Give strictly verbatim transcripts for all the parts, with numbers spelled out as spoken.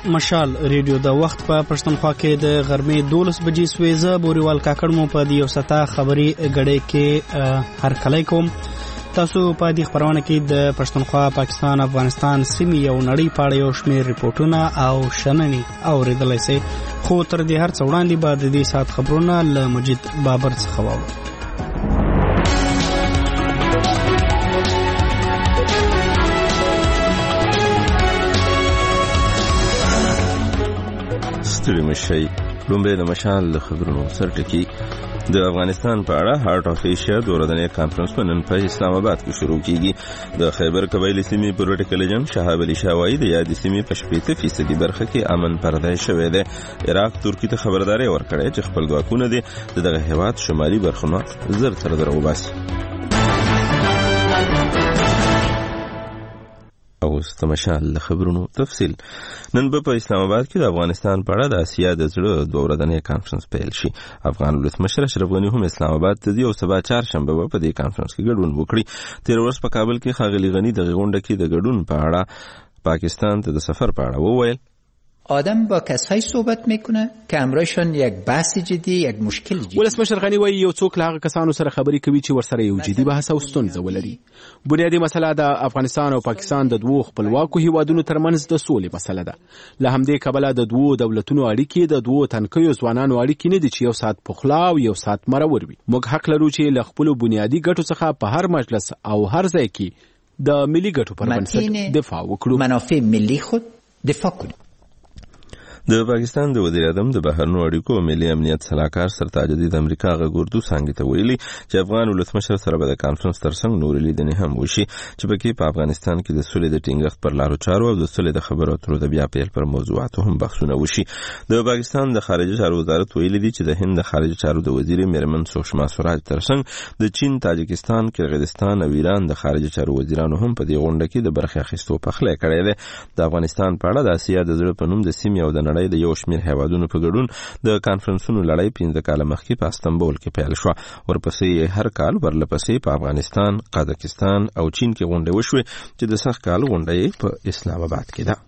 مشال ریډیو د وخت په پښتونخوا کې د غرمې دولس بجې سویزه بوریوال کاکړ مو په یو ساعته خبري غړې کې هر کله کوم تاسو په دې خبرونه کې د پښتونخوا پاکستان افغانستان سیمې یو نړۍ پاړې او شمیر ریپورتونه او شننې اوریدلای شئ خو تر دې هر څه وړاندې بعد د دې ساعت خبرونه له مجید بابر څخه واورو. ستړي مشي لومبه د مشال د خبرونو سرټکی د افغانستان په اړه هارت اف ایشیا د ورځنی کانفرنس په نن په اسلام آباد کې شروع کیږي. د خیبر قبایلی سیمې پولیټیکل ایجنټ شهاب علي شاوایی د یادې سیمې په شپږ فیصدي برخه کې امن پرده شوی دی. عراق ترکی ته خبرداري ورکړې چې خپل ځواکونه دي دغه هیواد شمالي برخونه زر تر زر وباسي. او ستمشال خبرونو تفصیل نن په اسلام آباد کې د افغانستان په اړه د اسیا د زړه دوه ورځنی کانفرنس پیل شي. افغان ولسمشر اشرف غنی هم اسلام آباد ته دی او سبا چهارشنبه په دې کانفرنس کې ګډون وکړي. تیر ورځ په کابل کې ښاغلي غنی د غونډه کې د ګډون په اړه پاکستان ته د سفر په اړه وویل. آدم با کسایی صحبت میکنه که امرایشان یک بحث جدی یک مشکل جدی. ولسمشر غنی وایي یو څوک له هغه کسانو سره خبرې کوي چې ورسره یو جدي بحث او ستونزه ولري. بنیادی مسله د افغانستان او پاکستان د دوه خپلواکو هیوادونو ترمنځ د سولې مسله ده. له همدې کبله د دوه دولتونو اړیکې د دوه تنکیو ځوانانو اړیکې نه دي چې یو سات پخلا او یو سات مرور وي. موږ حق لرو چې له خپل بنیادی ګټو څخه په هر مجلس او هر ځای کې د ملي ګټو پر بنسټ دفاع وکړو. منافع ملي خود دفاع کړو. د پاکستان د وزیر اعظم د بهرنیو اړیکو او ملي امنیت سلاکار سرتاج د امریکا غوردو څنګه ته ویلي چې افغان ولسمشر سره به د کانفرنس ترڅنګ نور لیدنې هم وشي چې پکې په افغانستان کې د سولې د ټینګښت پر لارو چارو او د سولې د خبرو اترو د بیا پیل پر موضوعاتو هم بحثونه وشي. د پاکستان د خارجه چارو وزارت ویلي دی چې د هند د خارجه چارو د وزیر میرمن سوشما سوراج ترڅنګ د چین، تاجکستان، قرغیزستان او ایران د خارجه چارو وزیرانو هم په دې غونډه کې د برخه اخیستو په خله کړی دی. د افغانستان په اړه د اسیا د زړه په نوم د سیمې او د د یو شمیر هیوادونو په ګډون د کانفرنسونو لړۍ پنځه کاله مخکې په استانبول کې پیل شو. ورپسې هر کال ورلپسې په افغانستان، قزاقستان او چین کې غونډې وشوې چې د سخت کال غونډې په اسلام آباد کې ده.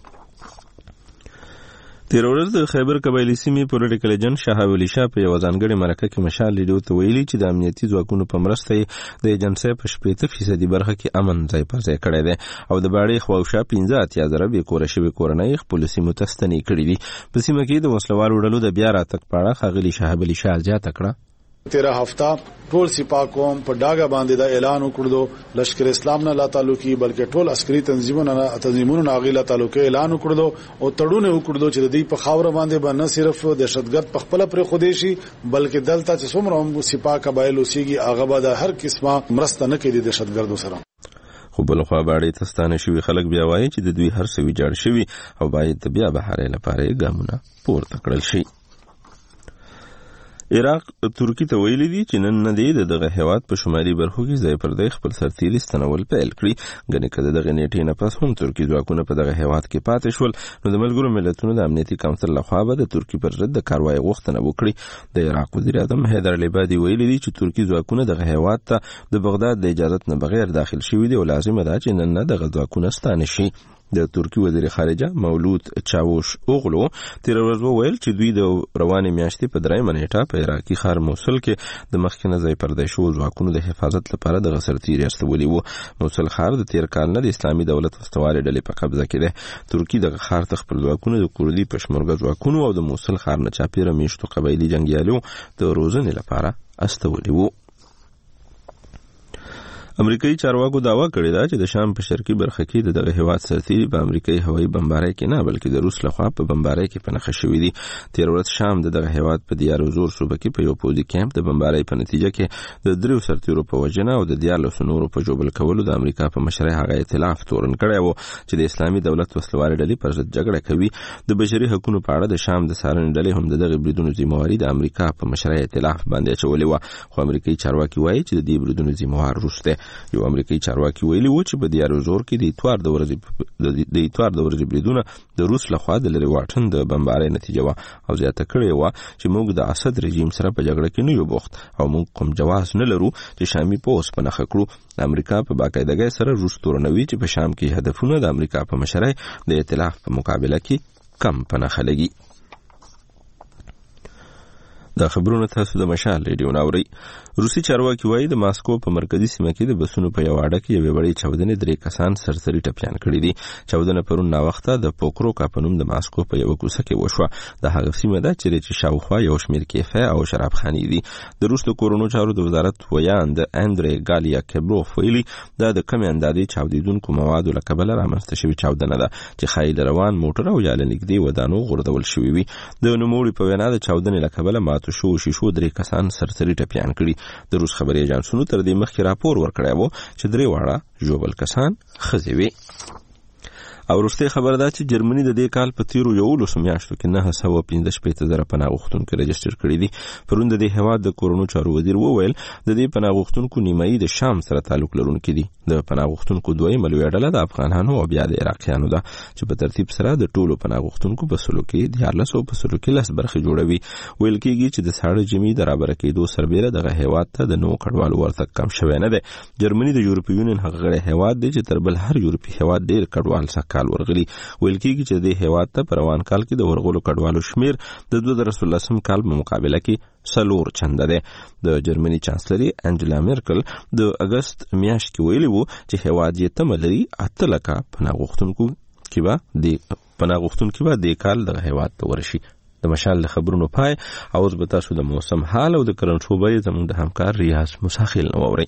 تیر ورځ د خیبر قبایلی سیمې پولیټیکل ایجنټ شهاب علي شاه په یو ځانګړي مرکه کې مشال ریډیو ته ویلي چې د امنیتي ځواکونو په مرسته د ایجنسۍ په شپږ فیصدي برخه کې امن ځای پر ځای کړی دی او د باړې خواوشا پنځه اتیا زره بې کوره شوي کورنۍ خپلو سیمو ته ستنې کړي دي. په سیمه کې د وسلوالو ډلو د بیا راتګ په اړه ښاغلي شهاب علي شاه زیاته کړه. تیرہ ہفتہ ټول سپاه قوم په ډاګه باندې دا اعلان وکړو لشکر اسلام نه لا تعلقي بلکې ټول عسکري تنظیمونو نه تنظیمونو نه غیلا تعلقي اعلان وکړو او تړونه وکړو چې د دې په خاور باندې باندې صرف دهشتګرد په خپل پر خودیشي بلکې دلته چې څومره سپاه قبایل اوسېږي هغه به د هر قسمه مرسته نه کوي د دهشتګردو سره. خو بلخوا باندې تستانه شوی خلک بیا وایي چې د دوی هر څه ویجاړ شوی او باید بیا بهارې لپاره ګامونه پورته کړل شي. عراق ترکی ته ویلي دي چې نن نه دی دغه هیواد په شمالي برخو کې ځای پر ځای خپل سرتیري ستنول پیل کړي. ګنې که دغه نیټې نه پس هم ترکی ځواکونه په دغه هیواد کې پاتې شول نو د ملګرو ملتونو د امنیتي کونسل لخوا به د ترکی پر ضد د کاروایي غوښتنه وکړي. د عراق وزیر اعظم حیدر العبادي ویلي دي چې ترکی ځواکونه دغه هیواد ته د بغداد د اجازت نه بغیر داخل شوي دي او لازمه ده چې نن نه دغه ځواکونه ستانه شي. د ترکی وزیر خارجه مولود چاوش اوغلو تیر ورځ وویل چې دوی د روانې میاشتې په درېیمه نیټه په عراقي ښار موصل کې د مخکینه ځای پردی شوو ځواکونو د حفاظت لپاره دغه سرتیري استولي وو. موصل ښار د تیر کال نه د اسلامي دولت وسوالې ډلې په قبضه کې دی. ترکی دغه ښار ته خپل ځواکونه د کوردي پشمرګه ځواکونو او د موصل ښار نه چاپیره میشتو قبایلي جنګیالیو د روزنې لپاره استولي وو. امریکایي چارواکو دعوا کړې ده چې د شام په شرقي برخه کې دغه هیواد سرتیري په امریکایي هوایي بمبارۍ کې نه بلکې د روس لخوا په بمبارۍ کې په نښه شوي دي. تیر ورځ شام دغه هیواد په دیار زور صوبه کې په یو پوځي کیمپ د بمبارۍ په نتیجه کې د دریو سرتیرو په وژنه او د دیارلسو نورو په ژوبل کولو د امریکا په مشرۍ هغه ائتلاف تورن کړی و چې د اسلامي دولت وسلوالې ډلې پر ضد جګړه کوي. د بشري حقوقو په اړه د شام د څارنې ډلې هم دغه بریدونو ذمہواري د امریکا په مشرۍ ائتلاف باندې اچولې وه خو امریکایي چارواکي وایي چې د دې بریدونو ذمہوار روس دی. یو امریکایي چارواکي ویلي وو چې په دیار زور کې د اتوار د ورځې د اتوار د ورځې بریدونه د روس لخوا د لری واټن د بمبارۍ نتیجه وه او زیاته کړې وه چې موږ د اسد رژیم سره په جګړه کې نه یو بوخت او موږ کوم جواز نه لرو چې شامي پوس په نښه کړو. امریکا په باقاعدګۍ سره روس تورنوي چې په شام کې هدفونه د امریکا په مشرۍ د ائتلاف په مقابله کې کم په نښه لګي. دا خبرونه تاسو د مشال ریډیو ناوري. روسي چارواکي وایي د ماسکو په مرکزی سیمه کې د بسونو په یو اډه کې یوې وړې چاودنې درې کسان سرسري ټپیان کړي دي. چاودنه پرون ناوخته د پوکروکا په نوم د ماسکو په یو کوڅه کې وشوه. د هغه سیمه ده چې شاوخوا یو شمېر کیفه او شرابخانې دي. د روس د کورونو چارو د وزارت ویاند اندری ګالیا کبروف ویلي دا د کمې اندازې چاودیدونکو موادو له کبله رامنځته شوې چاودنه ده چې ښایي د روان موټر او یا له نږدې ودانو غورځول شوي وي. د نوموړي په وینا د چاودنې له کبله ماتو شو شیشو درې کسان سرسري ټپیان کړي. د روس خبري اژانسونو تر دې مخکې راپور ورکړی و چې درې واړه ژوبل کسان ښځې وې. او وروستۍ خبره ده چې جرمني د دې کال په تیرو یولسو میاشتو کې نهه سوه پنځه شپېته زره پناه غوښتونکي رجسټر کړي دي. پرون د دې هېواد د کورونو چارو وزیر وویل د دې پناه غوښتونکو نیمایي د شام سره تعلق لرونکي دي. د پناه غوښتونکو دویمه لویه ډله د افغانانو او بیا د عراقیانو ده چې په ترتیب سره د ټولو پناه غوښتونکو په سلو کې دیارلس او په سلو کې لس برخې جوړوي. ویل کېږي چې د ساړه ژمي د رابره کېدو سربیره دغه هېواد ته د نوو کډوالو ورتګ کم شوی نه دی. جرمني د یورپي یونین هغه غړی هېواد دی چې تر بل هر یورپي هېواد ډېر کډوال سږکال ورغلي. ویل کېږي چې د هېواد ته په روان کال کې د ورغلو کډوالو شمېر د دوه زره څلورلسم کال په مقابله کې څلور چنده دی. د جرمني چانسلري انجلا میرکل د اګست میاشت کې ویلي وو چې هېواد یې تمه لري اته لکه پناه غوښتونکو کې به د پناه غوښتونکي به دې کال دغه هېواد ته ورشي. د مشال د خبرونو پای او اوس به تاسو د موسم حال او د کرنټ خبرې زموږ د همکار ریاض مساخیل نو اورئ.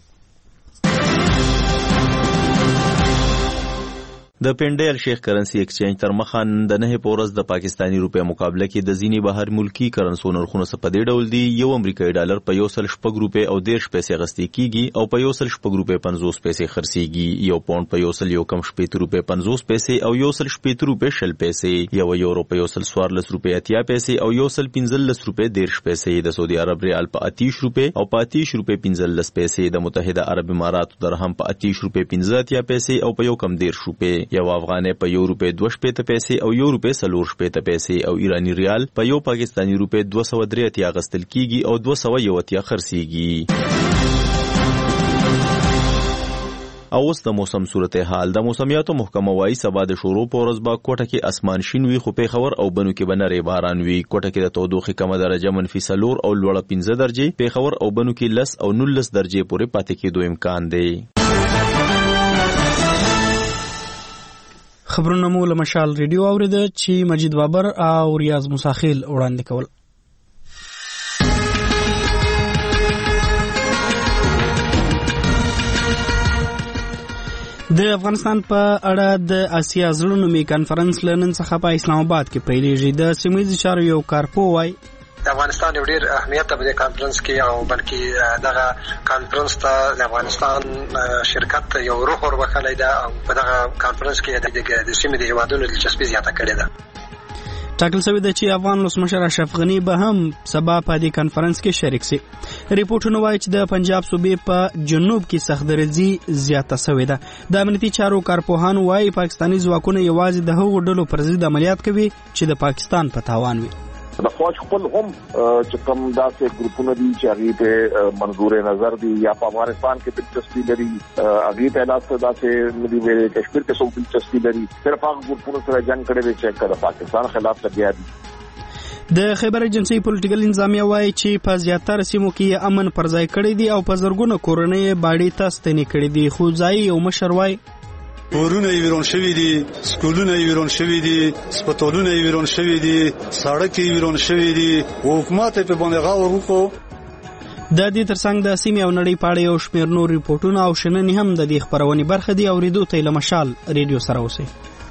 د پینډیل شیخ کرنسی ایکسچینج تر مخه د نه پورس د پاکستانی روپیا مقابله کې د ځینی بهر ملکی کرنسو نرخونه څخه په دې ډول دي. یو امریکایي ډالر په یو سل شپږ روپۍ او ډېر پیسې غستې کیږي او په یو سل شپږ روپۍ پنځوس پیسې خرڅيږي. یو پاوند په یو سل یو کم شپږ روپۍ پنځوس پیسې او یو سل شپږ روپۍ شل پیسې. یو یورو په یو سل څوارلس روپۍ اتیا پیسې او یو سل پنځلس روپۍ ډېر پیسې. د سعودي عرب ریال په اتیش روپۍ او په اتیش روپۍ پنځلس پیسې. د متحده عرب اماراتو درهم په اتیش روپۍ پنځه اتیا پیسې او په یو کم ډېر روپۍ. یو افغانۍ په یو روپۍ دوه شپېته پیسې او یو روپۍ څلور شپېته پیسې او ایرانی ریال په یو پاکستانی روپۍ دوه سوه درې اتیا غستل کیږي او دوه سوه یو اتیا خرڅیږي. او اوس د موسم صورتحال. د موسمیاتو محکمه وايي سبا د شروع په ورځ به کوټه کې اسمان شین وي خو پیښور او بنو کې به نری باران وي. کوټه کې د تودوخې کمه درجه منفي څلور او لوړه پنځه درجې، پیښور او بنو کې لس او نولس درجې پورې پاتې کېدو امکان دی. خبرونه مو له مشال ریډیو اوریده چې مجید بابر او ریاض مساخیل وړاندې کول. د افغانستان په اړه د آسیا زړه نومي کانفرنس لنن څخه په اسلام آباد کې پیلېږي. د سیمه‌ییزو چارو یو کارپو وایي د افغانستان یو ډېر اهمیت په دې کانفرنس کې او بلکې دغه کانفرنس ته د افغانستان شرکت یو روح وربخلی ده او په دغه کانفرنس کې د سیمې د هیوادونو دلچسپي زیاته کړې ده. ټاکل شوی ده چې افغان ولسمشر اشرف غني به هم سبا په دې کانفرنس کې شریک شي. ریپورتونه وایي چې د پنجاب صوبې په جنوب کې سخت درزي زیاته شوې ده. د امنیتي چارو کارپوهان وایي پاکستاني ځواکونه یوازې د هغو ډلو پر ضد عملیات کوي چې د پاکستان په تاوان وي. د فوج خپل هم چې کوم داسې ګروپونه دي چې هغه ته منظور نظر دي یا په افغانستان کې دلچسپي لري هغه ته لاسه داسې ندي ویلي کشمیر کې څو دلچسپي لري صرف هغه ګروپونه سره جنگ کړي چې د پاکستان خلاف لګیا دي. د خیبر ایجنسی پولیټیکل انتظامیه وایي چې په زیاتره سیمو کې امن پر ځای کړی دی او په زرګونو کورنۍ باړې ته ستنې کړې دي. خو ځایي یو مشر وایي کورونه یې ویرون شوي دي، سکولونه یې ویرون شوي دي، سپټالونه یې ویرون شوي دي، سړک یې ویرون شوي دي او حکومت په باندې غور وکړو. د دې ترڅنګ د سیمې او نړۍ په اړه یو شمېر نور ریپورتونه او شننې هم د دې خپرونې برخه دي. اورېدو ته یې له مشال ریډیو سره اوسئ.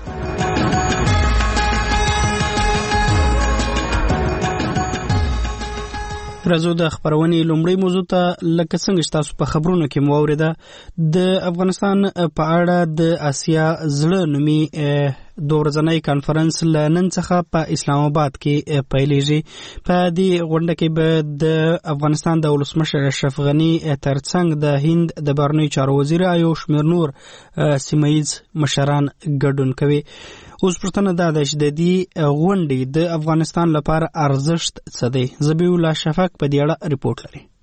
راځو د خبرونې لومړی موضوع ته. لکه څنګه چې تاسو په خبرونو کې مو اوریده د افغانستان په اړه د آسیا زړه نومي د ورځنۍ کانفرنس له نن څخه په اسلام آباد کې پیلېږي. په دې غونډه کې به د افغانستان د ولسمشر اشرف غني ترڅنګ د هند د بهرنیو چارو وزیر او یو شمېر نور سیمه‌ییز مشران ګډون کوي. اوس پوښتنه دا ده چې د دې غونډې د افغانستان لپاره ارزښت څه دی؟ ذبیح الله شفق په دې اړه ریپورت لري.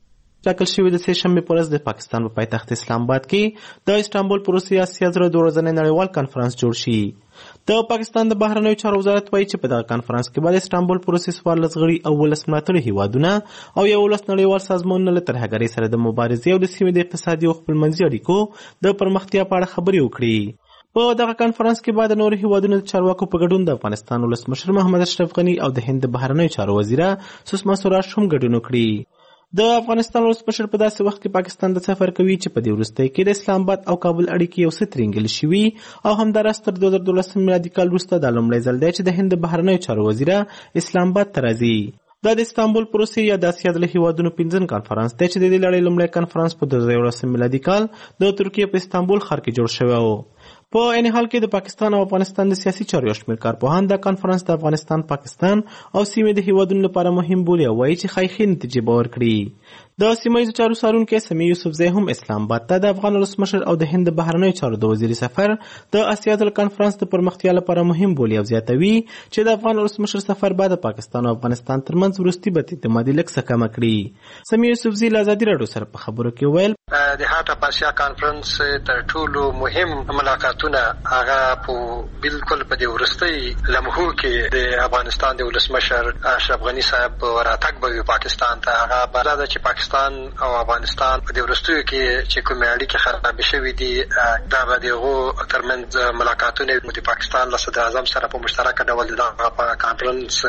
ټاکل شوې د سه شنبې په ورځ د پاکستان په پایتخت اسلام آباد کې د استانبول پروسې اسیا زره دوه ورځنی نړیوال کانفرنس جوړ شي. د پاکستان د بهرنیو چارو وزارت وایي چې په دغه کانفرنس کې به د استانبول پروسې څوارلس غړي او ولس ملاتړي هیوادونه او یولس نړیوال سازمانونه له ترهګرۍ سره د مبارزې او د سیمې د اقتصادي او خپلمنځي اړیکو د پرمختیا په اړه خبرې وکړي. په دغه کانفرنس کې به د نورو هیوادونو د چارواکو په ګډون د افغانستان ولسمشر محمد اشرف غني او د هند د بهرنیو چارو وزیره سوسما سوراج هم ګډون وکړي. د افغانستان ولسمشر په داسې وخت کې پاکستان د سفر کوي چې په دې وروستۍ کې د اسلام آباد او کابل اړیکې یو څه ترینګل شوي او همداراز تر دوه زره دولسم میلادي کال وروسته دا لومړی ځل دی چې د هند د بهرنیو چارو وزیره اسلام آباد ته راځي. دا د استانبول پروسې یا د اسیا د هیوادونو پنځم کانفرنس دی چې د دې لړۍ لومړی کانفرنس په دوه زره یولسم میلادي کال د ترکیې په استانبول ښار کې جوړ شوی و. په عین حال کې د پاکستان او افغانستان د سیاسي چارو یو شمېر کارپوهان دا کانفرنس د افغانستان، پاکستان او سیمې د هیوادونو لپاره مهم بولي او وایي چې ښایي ښې نتیجې به ورکړي. د سیمه ییزو چارو څارونکی سمیع یوسفزی هم اسلام آباد ته د افغان ولسمشر او د هند د بهرنیو چارو د وزیر سفر د اسیا د کانفرنس د پرمختیا لپاره مهم بولي او زیاتوي چې د افغان ولسمشر سفر بعد پاکستان او افغانستان ترمنځ وروستي بد اعتمادي لږ څه کمه کړي. سمیع یوسفزی له ازادي راډیو سره په خبرو کې ویل د هاټ اپ اسیا کانفرنس تر ټولو مهم ملاقاتونه هغه په بالکل په دې وروستي لمحو کې د افغانستان د ولسمشر اشرف غني صاحب وراتګ به پاکستان ته هغه بلدا چې پاکستان او افغانستان په دې وروستیو کې چې کومې اړیکې خراب شوې دي دا به دغه ترمنځ ملاقاتونه د پاکستان له صدر اعظم سره په مشترک ډول د کانفرنس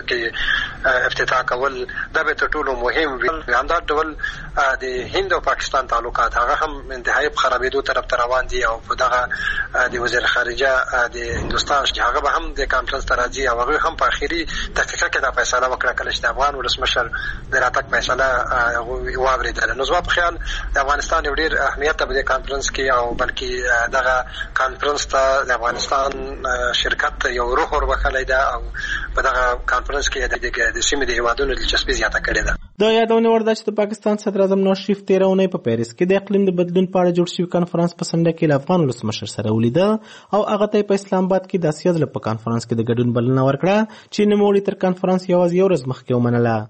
کې افتتاح کول دا به تر ټولو مهم وي. همدا ډول د هند او پاکستان تعلقات هغه هم انتهایی خرابېدو طرف ته روان دي او په دغه د وزیر خارجه د هندستان چې هغه به هم د کانفرنس ته راځي او هغه هم په اخیری دقیقه کې دا فیصله وکړه کله چې د افغان ولسمشر د راتګ فیصله واوریدله. نو زما په خیال د افغانستان یو ډېر اهمیت په دې کانفرنس کې او بلکې دغه کانفرنس ته د افغانستان شرکت یو روح وربخلی ده او په دغه کانفرنس کې د سیمې د هیوادونو دلچسپي زیاته کړې ده. د یادونه وړ ده چې د پاکستان صدر اعظم نواز شریف تېره اونۍ په پیرس کې د اقلیم د بدلون په اړه جوړ شوي کانفرنس په څنډه کې له افغان ولسمشر سره ولیده او هغه ته په اسلام آباد کې د اسیا د په کانفرنس کې د ګډون بلنه ورکړه چې نوموړي تر کانفرنس یوازې یو ورځ مخکې ومنله.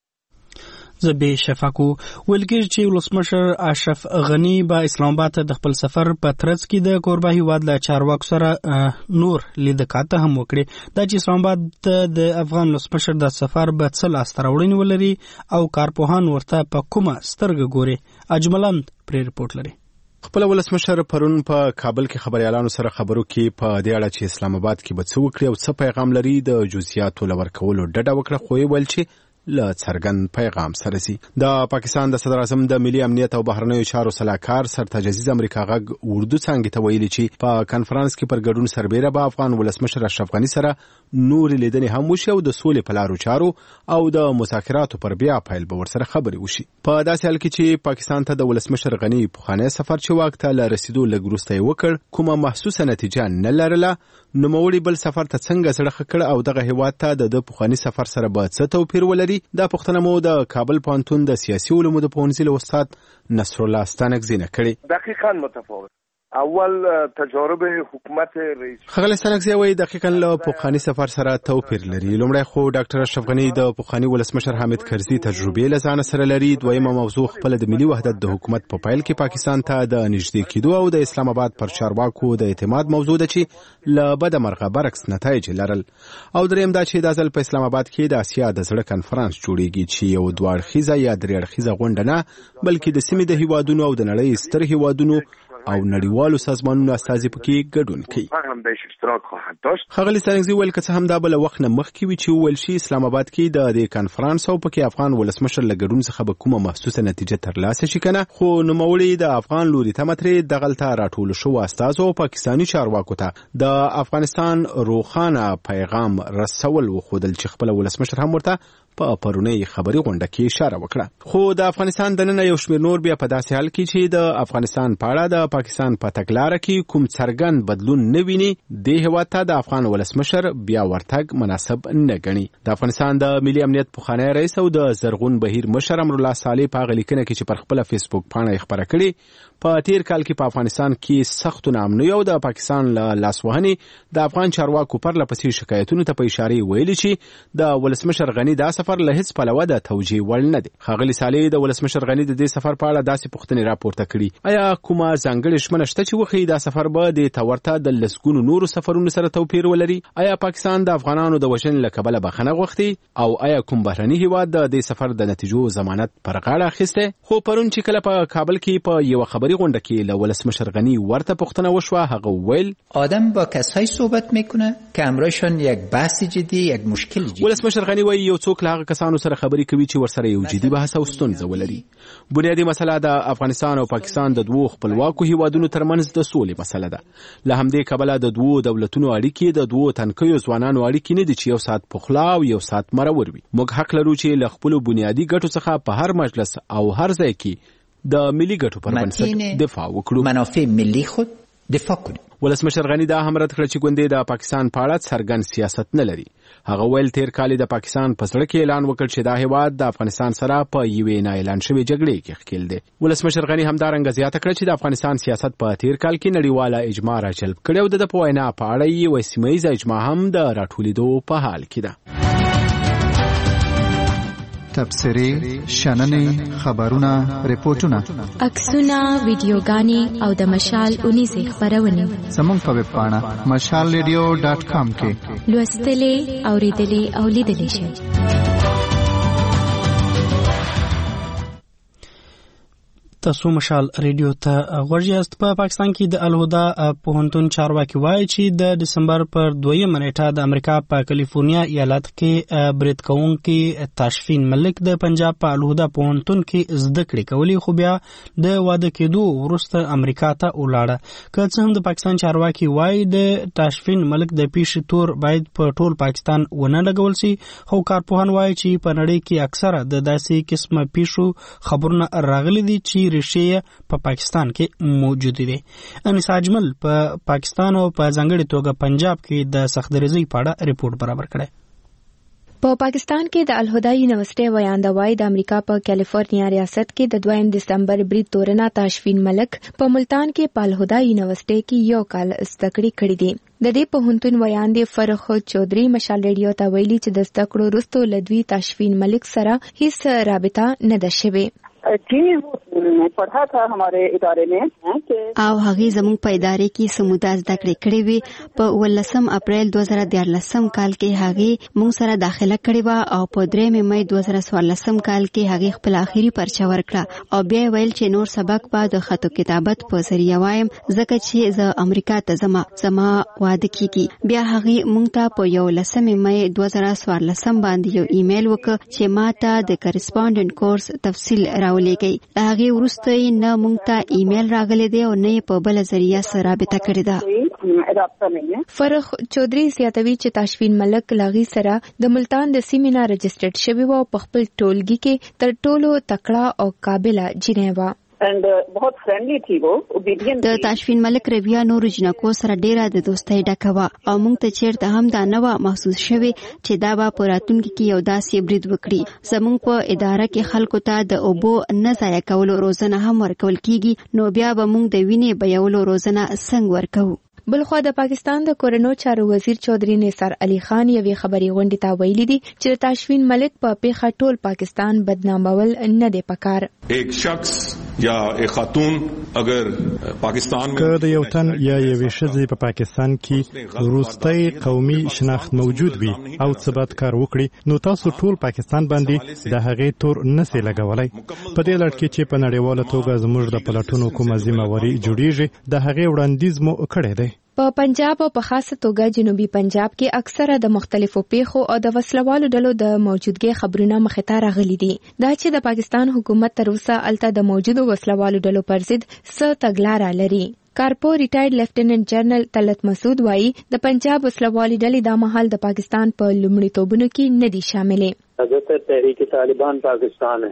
زبی شفاکو ولګر چې ولسمشر اشرف غنی به اسلام آباد ته د خپل سفر په ترڅ کې د کوربه هیواد له چارواکو سره نور لیدکاته هم وکړي. دا چې اسلام آباد ته د افغان ولسمشر د سفر به څه لاسته راوړنې ولري او کارپوهان ورته په کومه سترګه ګوري. اجملند پرې رپورټ لري. خپل ولسمشر پرون په کابل کې خبريالانو سره خبرو کې په دې اړه چې اسلام آباد کې به څه وکړي او څه پیغام لري د جزئیاتو لور کولو ډډه وکړه، خو یې ویل چې له څرګند پیغام سره سي. د پاکستان د صدر اعظم د ملي امنیت او بهرنیو چارو سلاکار سرتاج عزیز امریکا غږ اردو څنګه ته ویلي چې په کانفرنس کې پر ګډون سربېره به افغان ولسمشر اشرف غني سره نور لیدنې هم وشي او د سولې په لارو چارو او د مذاکراتو پر بیا پیل به ورسره خبرې وشي. په داسې حال کې چې پاکستان ته د ولسمشر غني پخوانی سفر چې واک ته له رسیدو لږ وروسته یې وکړ کومه محسوسه نتیجه نه لرله، نوموړي بل سفر ته څنګه زړه ښه کړ او دغه هیواد ته د پخوانی سفر سره به څه توپیر ولري. دا پوښتنه مو د کابل پوهنتون د سیاسي علومو د پوهنځي له استاد نصر الله ستانکزی نه کړې. دقیقاً متفاوت. اول تجارب حکومت رئیس خغل ستانکزی وایي دقیقاً له پخوانی سفر سره توپیر لري. لومړی خو ډاکټر اشرف غني د پخوانی ولسمشر حامد کرزي تجربې له ځان سره لري. دویمه موضوع خپل د ملي وحدت د حکومت په پیل کې پاکستان ته د نږدې کېدو او د اسلام آباد پر چارواکو د اعتماد موضوع ده چې له بده مرغه برعکس نتایج لرل. او دریم دا چې د ځل په اسلام آباد کې د اسیا د زړه کانفرنس جوړیږي چې یو دوه اړخیزه یا درې اړخیزه غونډه نه بلکې د سیمې د هیوادونو او د نړۍ ستر هیوادونو او نړیوالو سازمانونو استازي پکې ګډون کوي. ښاغلي ستانکزي ویل که څه هم دا بل وخت نه مخکې وي چې ویل شي اسلام آباد کې د دې کانفرنس او پکې افغان ولسمشر له ګډون څخه به کومه محسوسه نتیجه ترلاسه شي کنه، خو نوموړي د افغان لوري ته مترې دغلته راټول شو استازو او پاکستاني چارواکو ته د افغانستان روخانه پیغام رسول وخودل چې خپل ولسمشر هم ورته په پرونی خبري غونډه کې اشاره وکړه. خو د افغانستان دننه یو شمېر نور بیا په داسې حال کې چې د افغانستان په اړه د پاکستان په تګلاره کې کوم څرګند بدلون نه ویني، د هیواد ته د افغان ولسمشر بیا ورتګ مناسب نه ګڼي. د افغانستان د ملي امنیت پخوانی رئیس او د زرغون بهیر مشر امرالله صالح په هغه لیکنه کې چې پر خپل فیسبوک پاڼه خبره کړې په تیر کال کې په افغانستان کې سخت نامنوي او د پاکستان له لاسوهنې د افغان چارواکو پر لپسې شکایتونو ته په اشاره ویلي چې د ولسمشر غني دا سفر له هیڅ پلوه د توجیه وړ نه دی. ښاغلي صالح د ولسمشر غني د دې سفر په اړه داسې پوښتنې راپورته کړي. آیا کومه ځانګړې شمنه شته چې وښیي دا سفر به د تورته د لسګونو نورو سفرونو سره توپیر ولري؟ آیا پاکستان د افغانانو د وژنې له کبله بخښنه غوښتي او آیا کوم بهرني هیواد د دې سفر د نتیجو ضمانت پر غاړه اخیسته؟ خو پرون چې کله په کابل کې په یو خبري غونډه کې له ولسمشر غني ورته پوښتنه وشوه، هغه ویل آدم با کسایی صحبت میکنه که همراهشان یک بحث جدی، یک مشکل جدی. ولسمشر غني وایي یو څوک له هغه کسانو سره خبري کوي چې ورسره یو جدي بحث او ستونزه ولري. بنیادی مسله د افغانستان او پاکستان د دوو خپلواکو هیوادونو ترمنځ د سولې مسله ده. له همدې کبله د دوو دولتونو اړیکې د دوو تنکیو ځوانانو اړیکې نه دي چې یو سات پخلا او یو سات مرور وي. موږ حق لرو چې له خپل بنیادی ګټو څخه په هر مجلس او هر ځای کې د ملي ګټو پر بنسټ دفاع وکړو، منافع ملي خود دفاع کړو. ولسمشر غني دا هم رد کړ چې ګوندې د پاکستان په اړه څرګند سیاست نه لري. هغه ویل تیر کال د پاکستان په سړک کې اعلان وکړ چې دا هیواد د افغانستان سره په یوې نه اعلان شوې جګړې کې ښکیل دی. ولسمشر غني همدارنګه زیاته کړه چې د افغانستان سیاست په تیر کال کې نړیواله اجماع راجلب کړې او د په وینا په اړه یې سیمه ییزه اجماع هم د راټولېدو په حال کې ده. تبصرې، شننې، خبرونه، ریپورتونه، عکسونه، ویډیوګانې او د مشال اونیزې خپرونې زموږ په ویب پاڼه مشال ریډیو ډاټ کام کې لوستلې، اورېدلې او لیدلې شئ. تاسو مشال ریډیو ته غوږ یاست. په پاکستان کې د الهدا پوهنتون چارواکي وایي چې د دسمبر پر دویمه نیټه د امریکا په کالیفورنیا ایالت کې برید کوونکي تاشفین ملک د پنجاب په الهدا پوهنتون کې زده کړې کولې، خو بیا د واده کېدو وروسته امریکا ته ولاړه. که څه هم د پاکستان چارواکي وایي د تاشفین ملک د پیښې تور باید په ټول پاکستان ونه لګول شي، خو کارپوهان وایي چې په نړۍ کې اکثره د داسې قسمه پیښو خبرونه راغلي دي چې ریښې په پاکستان کې موجود دي. انیس اجمل په پاکستان او په ځانګړي توګه پنجاب کې د سختدریزۍ په اړه ریپورت برابر کړی. په پاکستان کې د الهدا یونیورسيټي ویاندوی د امریکا په کالیفورنیا ریاست کې د دویم دسمبر برید تورنا تاشفین ملک په ملتان کې په الهدا یونیورسيټي کې یو کال زده کړې کړې دي. د دې پوهنتون ویاندې فرخ چودري مشال ریډیو ته ویلي چې د زده کړو وروسته لدوی تاشفین ملک سره هیڅ رابطه نه ده شوې. پڑھا تھا ہمارے ادارے میں او هغه زموږ په ادارې کې سمودا زده کړې کړې وي. په ولسم اپریل دوه زره دیارلسم کال کې هغه موږ سره داخله کړې و او په درېمه مې دوه زره څوارلسم کال کې هغه خپل اخیری پرچه ورکړه او بیا ویل چې نور سبق به د خطو کتابت په ذریعہ وایم ځکه چې زه امریکا ته زما زما واده کیږي. بیا هغه موږ ته په یو لسمه مې دوه زره څوارلسم باندې یو ایمیل وکړ چې ماته د کریسپونډنټ کورس تفصیل راولېږي. دا هغه ورسته نه مونږ ته ایمیل راغلی دی او نه په بل ذریعہ سره رابطه کړې ده. فرخ چودري زیاتوي چې تاشفین ملک لاغي سره د ملتان د سیمې نه رجسټرډ شوی و او په خپل ټولګي کې تر ټولو تکړه او قابله جنۍ وه. and بہت فرندلی تھی وہ اوبیډینټ. د تاشفین ملک رویه نور جنکو سره ډیره د دوستۍ ډکه وه او موږ ته چیرته هم دا نه وه محسوس شوی چې دا به په راتلونکي کې یو داسې برید وکړي. زموږ په اداره کې خلکو ته د اوبو نه ضایع کولو روزنه هم ورکول کیږي، نو بیا به موږ د وینې بیولو روزنه څنګه ورکوو؟ بلخوا د پاکستان د کورنو چارو وزیر چودري نثار علي خان یوې خبري غونډې ته ویلي دي چې د تاشفین ملک په پیښه ټول پاکستان بدنامول نه دی پکار. ایک شخص یا ایک خاتون اگر پاکستان که د یو تن یا یوې ښځې په پاکستان کې وروستی قومي شناخت موجود وي او څه بد کار وکړي، نو تاسو ټول پاکستان باندې د هغې تور نسئ لګولی. په دې لړ کې چې په نړیواله توګه زموږ د پلټونو کومه ذمهواري جوړیږي، د هغې وړاندیز مو کړی دی. په پنجاب او په خاصه توګه جنوبي پنجاب کې اکثره د مختلفو پیښو او د وسلوالو ډلو د موجودګۍ خبرونه مخې ته راغلي دي. دا چې د پاکستان حکومت تر اوسه الته د موجودو وسلوالو ډلو پر ضد څه تګلاره لري. کارپو ریټایرډ لیفټیننټ جنرال طلعت مسعود وایي د پنجاب وسلوالي ډلې دا مهال د پاکستان په لومړیتوبونو کې نه دي شاملې. حضرت تحریک طالبان پاکستان ہے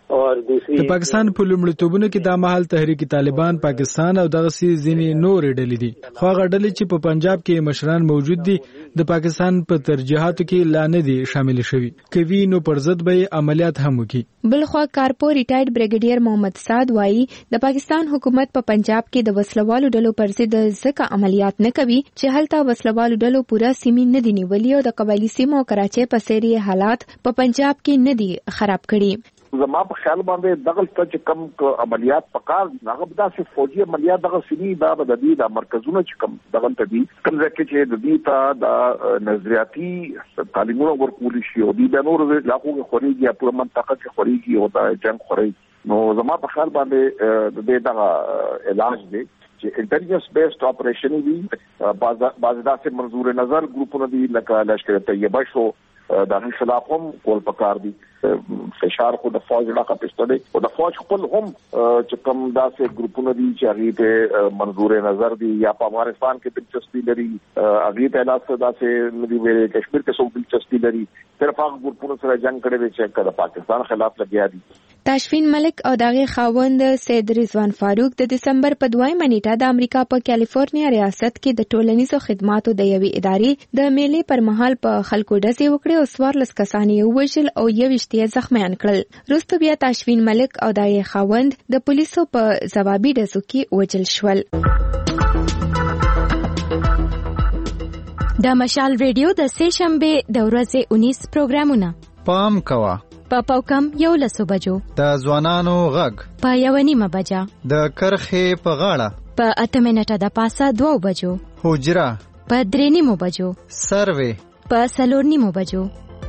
د پاکستان په لومړیتوبونو کې دا مهال تحریک طالبان پاکستان او دغه سي ځینې نورې ډلې دي، خو هغه ډلې چې په پنجاب کې مشران موجود دي د پاکستان په ترجیحاتو کې لا نه دي شامل شوي، کوي نو پر ضد به عملیات هم وکړي. بلخوا کارپو ریټایرډ بریګیډیر محمد سعد وایي د پاکستان حکومت په پنجاب کې د وسلوالو ډلو پر ضد ځکه عملیات نه کوي چې هلته وسلوالو ډلو پوره سیمې نه دي نیولې او د قبایلي سیمو کراچۍ په څېر حالات په پنجاب کې نه دي خراب کړي. زما په خیال باندې دغه چې کم عملیات پکار هغه به داسې فوجي عملیات دغه سني دا به د دې د مرکزونو چې کم دغه ته دي کوم ځکه چې د دې ته د نظریاتي تعلیمونو ورکول شي او د نور علاقو کې خوريږي په منطقه کې خوريږي او د جنگ خوري نو زما په خیال باندې د دې دغه علاج دی چې انټيليجنس بیسډ اپریشن وي باز باز داسې منظور نظر ګروپونه دي لکه لشکره طیبه شو د خلاف هم کول پکار دي فشار خو د فوج علاقه پښته دي او د فوج خپل هم چې کوم داسې ګروپونه دي چې هغه ته منظور نظر دي یا په افغانستان کې دلچسپي لري هغه ته لاس داسې ندي ویلي کشمیر کې څو دلچسپي لري صرف هغه ګروپونه سره جنگ کړي دي چې د پاکستان خلاف لګیا دي. تاشفین ملک او دغه خاوند سید رضوان فاروق د دسمبر په دویمه نیټه د امریکا په کالیفورنیا ریاست کې د ټولنیزو خدماتو د یوې ادارې د میلې پر مهال په خلکو ډزې وکړې او څوارلس کسان یې ووژل او یوویشت یې زخمیان کړل. وروسته بیا تاشفین ملک او دغه خاوند د پولیسو په ځوابي ډزو کې وژل شول. د مشال ریډیو د سه شنبه د ورځې اونیس پروګرامونه پام کوا په پاوکم یو لسو بجو د ځوانانو غږ په یو نیمه بجا د کرخې په غاړه په اته منټه د پاسه دوه بجو حجره په درې نیمو بجو سروي په څلور نیمو بجو.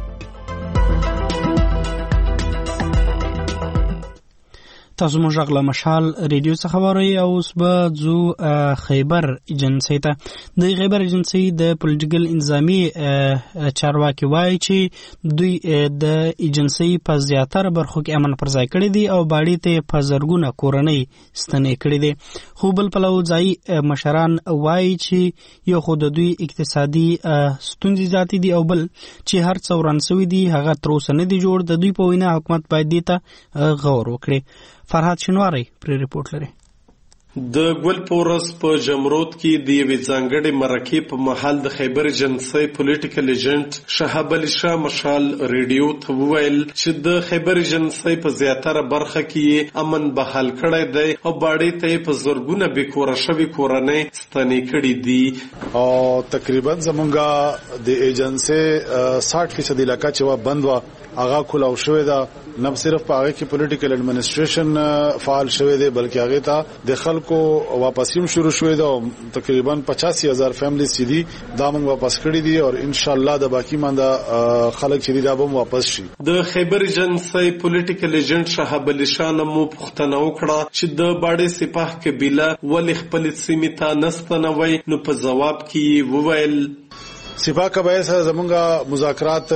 تاسو موږ غلا مشال ریډیو څخه وری او اوس به ځو خیبر ایجنسی ته. د خیبر ایجنسی د پولیټیکل انظامی چارواکي وایي چې دوی د ایجنسی په زیاتره برخو کې امن پر ځای کړی دي او باړې ته په زرګونه کورنۍ ستنې کړې دي، خو بل پلو ځای مشران وایي چې یو خو د دوی اقتصادي ستونزې ذاتي دي او بل چې هر څو ورانسوي دي هغه تر اوسه نه دي جوړ. د دوی په وینا حکومت باید دې ته غور وکړي. فرحات شنواری پر ریپورت لري. د ګل پورس په جمرود کې د یوې ځانګړې مرکې په محل د خیبر ایجنسی پولیټیکل ایجنټ شهاب علي شاه مشال ریډیو ته وویل چې د خیبر ایجنسی په زیاتره برخه کې امن بحال کړی دی او باړې ته په زرګونه بې کوره شوي کورنۍ ستنې کړي دي او تقریبا زمونږ د ایجنسی ساठ فیصد علاقه چې وا بند وا هغه کولاو شوې ده، نه صرف په هغه کې پولیټیکل ایڈمنسټریشن فعال شوی دی بلکې هغه ته د خلکو واپسیم شروع شوی دی. تقریبا پچاسی هزار فیملیز چې دي دا موږ واپس کړی دي او ان شاء الله د باقی مانده خلک چې دي دا به واپس شي. د خیبر ایجنسی پولیټیکل ایجنټ شهاب علي شاه مو پوښتنه وکړه چې د باړې سپاه قبیله ولې خپل سیمې ته نستنوي، نو په جواب کې وویل سپاه قبایل سره زمونږه مذاکرات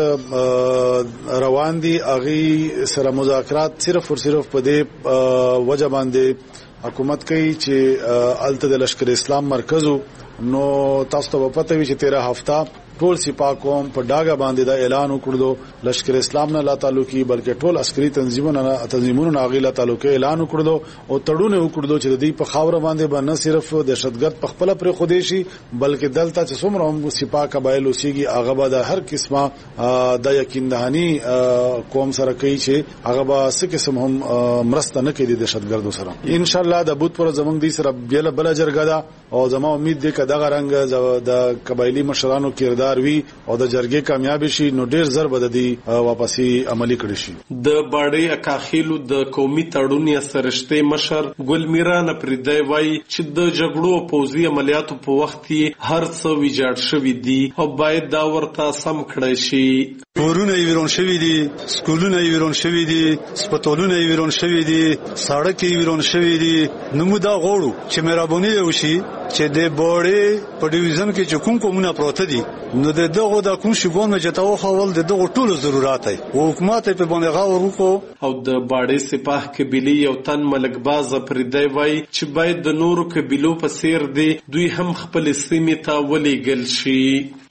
روان دي، اغي سره مذاکرات صرف او صرف په دې وجه باندې حکومت کوي چې الته د لشکر اسلام مرکزو نو تاسو ته پته وي چې تیرہ هفته ټول سپاه قوم په ډاګه باندې دا اعلان وکړو لشکر اسلام نه لا تعلقي بلکې ټول عسکري تنظیمونو نه تنظیمونو نه غیلا تعلقي اعلان وکړو او تړونه وکړو چې د دې په خاور باندې باندې صرف دهشتګرد په خپل پر خودیشي بلکې دلته چې څومره هم سپاه قبایل اوسېږي هغه به د هر قسمه د یقین دهانی قوم سره کوي چې هغه به څه قسم هم مرسته نه کوي د دهشتګردو سره. ان شاء الله د بوت پر زمونږ دي سره بل بل جرګه ده او زما امید دی چې دغه رنګ د قبایلی مشرانو کردار وی او د جرګې کامیاب شي نو ډیر زر بددي واپسی عملی کړی شي. د باړې اکاخیلو د قومي تړون سرشته مشر ګل میران پردای وای چې د جګړو پوزي عملیاتو په وخت کې هر څه ویجاړ شوی دي او باید دا ورته سم کړی شي. کورونه ویرون شوی دي، سکولونه ویرون شوی دي، سپټولونه ویرون شوی دي، سړک ویرون شوی دي. نو موږ دا غواړو چې مهرباني وشي چې د باړې په ډیویژن کې چې کوم کومونه پروت دي نو د دغه د کوم شګون مجتاو خول د دغه ټولو ضرورت دی او حکومت په باندې غاور وکړو. او د باړې سپاه قبيله یو تن ملک باز پردای وای چې باید د نورو قبيلو په سیر دي دوی هم خپل سیمې ته ولېګل شي.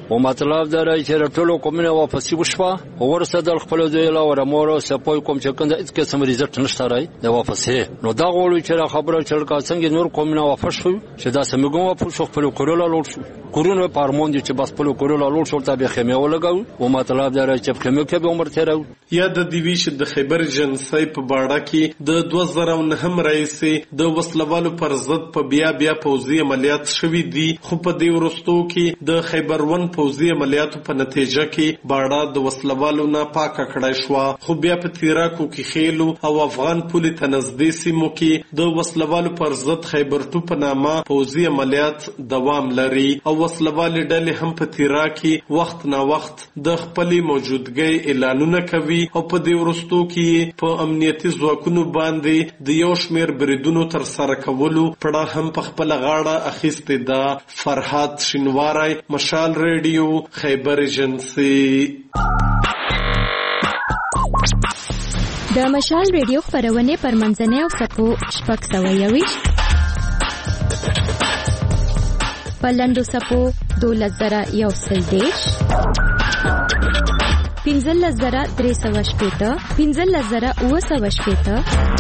او مطلب دا دی چې ټولو قومونه واپسی وشوه او ورسېدل خپل ځای لا ورمور سپوی کوم چې کنده هیڅ قسم ریزلټ نشته راي د واپسی نو دا غوړو چې خبره چې کا څنګه نور قومونه واپس شو چې دا سمګو واپس خپل کورول لوړ شو کورونه پارمون چې بس خپل کورول لوړ شو ته به خیمه ولګاو او مطلب دا چې خیمه کې به عمر تیرو یا د دیوی چې د خیبر جنسي په باړه کې د دوه زره نهم رئیس د وسلوالو پر ضد په بیا بیا پوځي عملیات شوي دي خو په دې ورستو کې د خیبر ون پوځي عملیاتو په نتیجه کې باړه د وسلوالو نه پاکه کړای شو خو بیا په تیراکو کې خېلو او افغان پولیس تنزدې سیمو کې د وسلوالو پر ضد خیبر ټو په نامه پوځي عملیات دوام لري او وسلوالې ډلې هم په تیرا کې وخت نا وخت د خپل موجودګۍ اعلانونه کوي او په دې ورستو کې په امنیتي ځواکونو باندې د یو شمېر بریدونو تر سره کولو پړه هم په خپل غاړه اخیستې ده. فرحات شینواری، مشال ریډیو، خیبر ایجنسي. د مشال ریډیو خبرونه پر منځنۍ او سپو شپږ سوه یویشت په لنډو سپو دولس زره یو سل دېرش پنځلس زره درې سوه شپېته پنځلس زره اووه سوه شپېته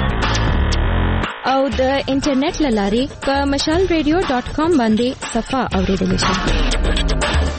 او د انټرنیټ له لارې په مشال ریډیو ډاټ کام باندې صفحه اورېدلی شئ.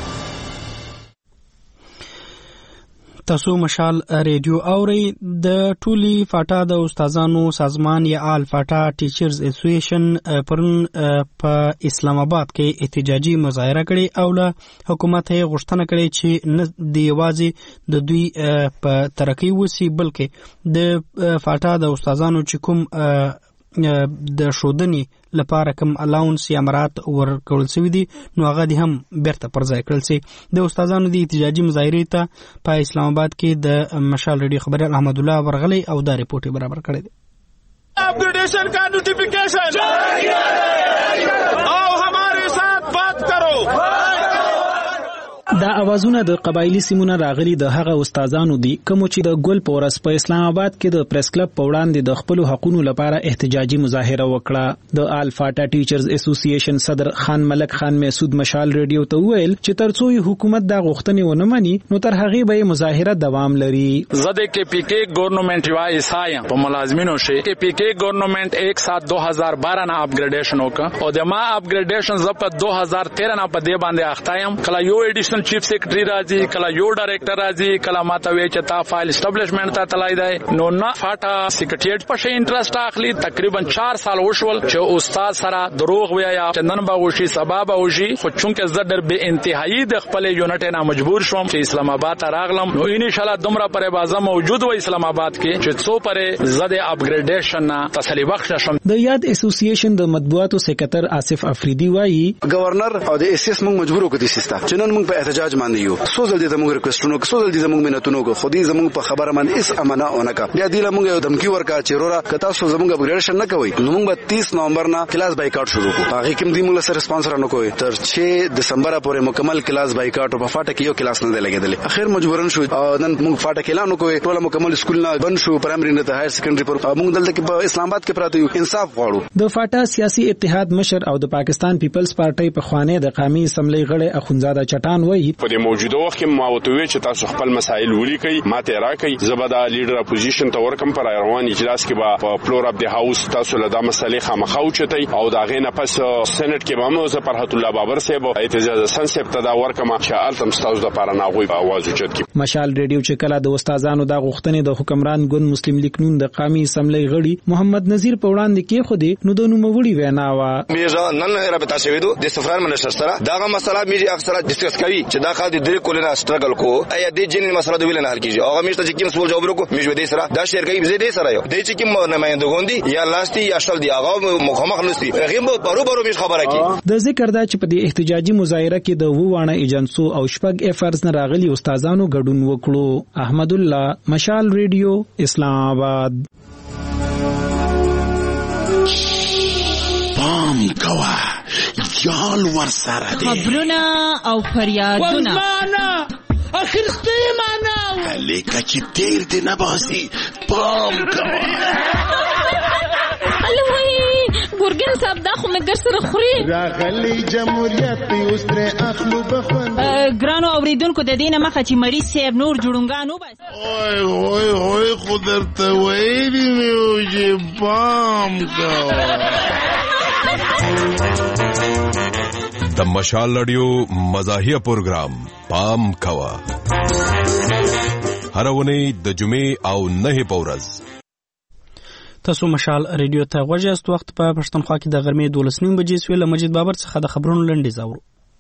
تاسو مشال ریډیو اورئ. د ټولي فاټا د استادانو سازمان یا آل فاټا ټیچرز اسوسییشن پرون په اسلام آباد کې احتجاجي مظاهره کړې او له حکومت یې غوښتنه کړې چې نه دی یوازې د دوی په ترقی وسی بلکې د فاټا د استادانو چې کوم د شودنې لپاره کوم الاونس یا مرات ورکول شوی دي نو هغه دي هم بیرته پر ځای کړل شي. د استادانو د احتجاجي مظاهرې ته په اسلام آباد کې د مشال ریډیو خبريال احمد الله ورغلی او دا ریپورت برابر کړی دی. अपग्रेडेशन का नोटिफिकेशन आओ हमारे साथ बात करो. دا اوازونه د قبایلی سیمونه راغلي د هغه استادانو دي کوم چې د ګل پورس په اسلام آباد کې د پریس کلب په وړاندې د خپل حقوقو لپاره احتجاجي مظاهره وکړه. د آل فاټا ټیچرز اسوسییشن صدر خان ملک خان مسعود مشال ریډیو ته ویل چې ترڅو حکومت دا غوښتنې ونه مني نو تر هغه به مظاهره دوام لري. زده کې پی کې ګورنمنت یې سایم په ملازمینو شي کې پی کې ګورنمنت एक सात दो हज़ार बारह نه اپګریډیشن وکړ او د ما اپګریډیشن ز په दो हज़ार तेरह نه په دې باندې اختایم کله یو ایډیشنل چیف سیکریټری راځي کله یو ډایریکټر راځي کله ماته وی چې تا فایل اسټابلیشمنت ته تلای دی نو نه فاټا سیکریټریټ په شی انټرست اخلي. تقریبا چار سال وشول چې استاد سره دروغ ویا چې نن به وشي سبب وشي خو چونکه زه در به انتهایی د خپل یونټ نه مجبور شوم چې اسلام آباد ته راغلم نو ان شاء الله دومره پر بازه موجود و اسلام آباد کې چې څو پر زده اپګریډیشن نه تسلی بخش شم. د یاد اسوسییشن د مطبوعاتو سکرټر آصف افریدی وایي گورنر او د اس اس موږ مجبور وکړو سیستا چې نن موږ په احتجاج باندې یو څو ځل دې زموږ ریکوېسټونو څو ځل دې زموږ منتونو کو خو دې زموږ په خبره باندې اس امانه اونکا بیا دې موږ یو دمکی ورکا چې رورا کتا څو زموږ اپګریډیشن نه کوي نو موږ تیس نومبر نه کلاس بایکاټ شروع کوو. هغه کوم دې موږ سره ریسپانس را نه کوي تر छह دسمبر پورې مکمل کلاس بایکاټ په فاټه کې یو کلاس نه لګیدل. اخر مجبورن شو نن موږ فاټه کې اعلان وکړو ټول مکمل سکول نه بند شو پرایمري نه هایر سیکنډري پر موږ دلته کې په اسلام آباد کې پراته یو انصاف غواړو. د فاټا سیاسي اتحاد مشر او د پاکستان پیپلز پارټي په خوانه د قومي اسمبلی غړي اخونزاده چټان وایي په دې موجوده وخت کې ما وتوي چې تاسو خپل مسائل ولیکئ ماته راکړئ زبدا لیډر اپوزیشن ته ورکم پر روان اجلاس کې با په فلور اف دی هاوس تاسو له دا مسلې خامخاو چتای او دا غینه پس سېنات کې به مو زه فرحت الله بابر صاحب اعتزاز حسن صاحب ته دا ورکم چې التم تاسو د پاره ناغوي आवाज اوچت کی. مشال ریډیو چې کله د استادانو د غوښتنې د حکمران ګوند مسلم لیگ نون د قومي اسمبلی غړي محمد نذیر په وړاندې کې خو دې نو د نوموړي وینا وا میرا نن رابطه شوی دو د سفران منشر سره دا مسله میږي اکثره ډیسکس کوي چې دا خاطر د کولنا سټرګل کو ایا د جن مسله د ویل نه حل کیږي هغه میشته چې کوم سوال جواب ورکو میږي د سره دا شیر کوي زه دې سره یو د چې کوم نمائنده غوندي یا لاستی یا شل دی هغه مخامخ نستی هغه پرو پرو میش خبره کی. د ذکر دا چې په دې احتجاجي مظاهره کې د ووانه ایجنسو او شپږ افرز نه راغلي استادانو ګډون وکړو. احمد الله، مشال ریډیو، اسلام آباد. پام کوا یال ور سره دی خبرونه او فریادونه وزمانه اخر ستیمانه لیکه چې تیر دی نباسی پام کوا الوی ګورګین صاحب دا خو مګر سره خوري راغلی جمهوریت اوس تر اخلو بخون ګرانو اوریدونکو د دینه مخه چې مریض صاحب نور جوړونګانو بس اوه اوه اوه خدرته ویلی مې چې پام کا د مشال رادیو مزاحیه پروګرام پام کوا هر ونی د جمعې او نه پورز تاسو مشال رادیو ته غوږ یاست. وخت په پښتونخوا کې د غرمې دولس نیم بجې سوی. له مجید بابر څخه د خبرونو لنډیز اورو.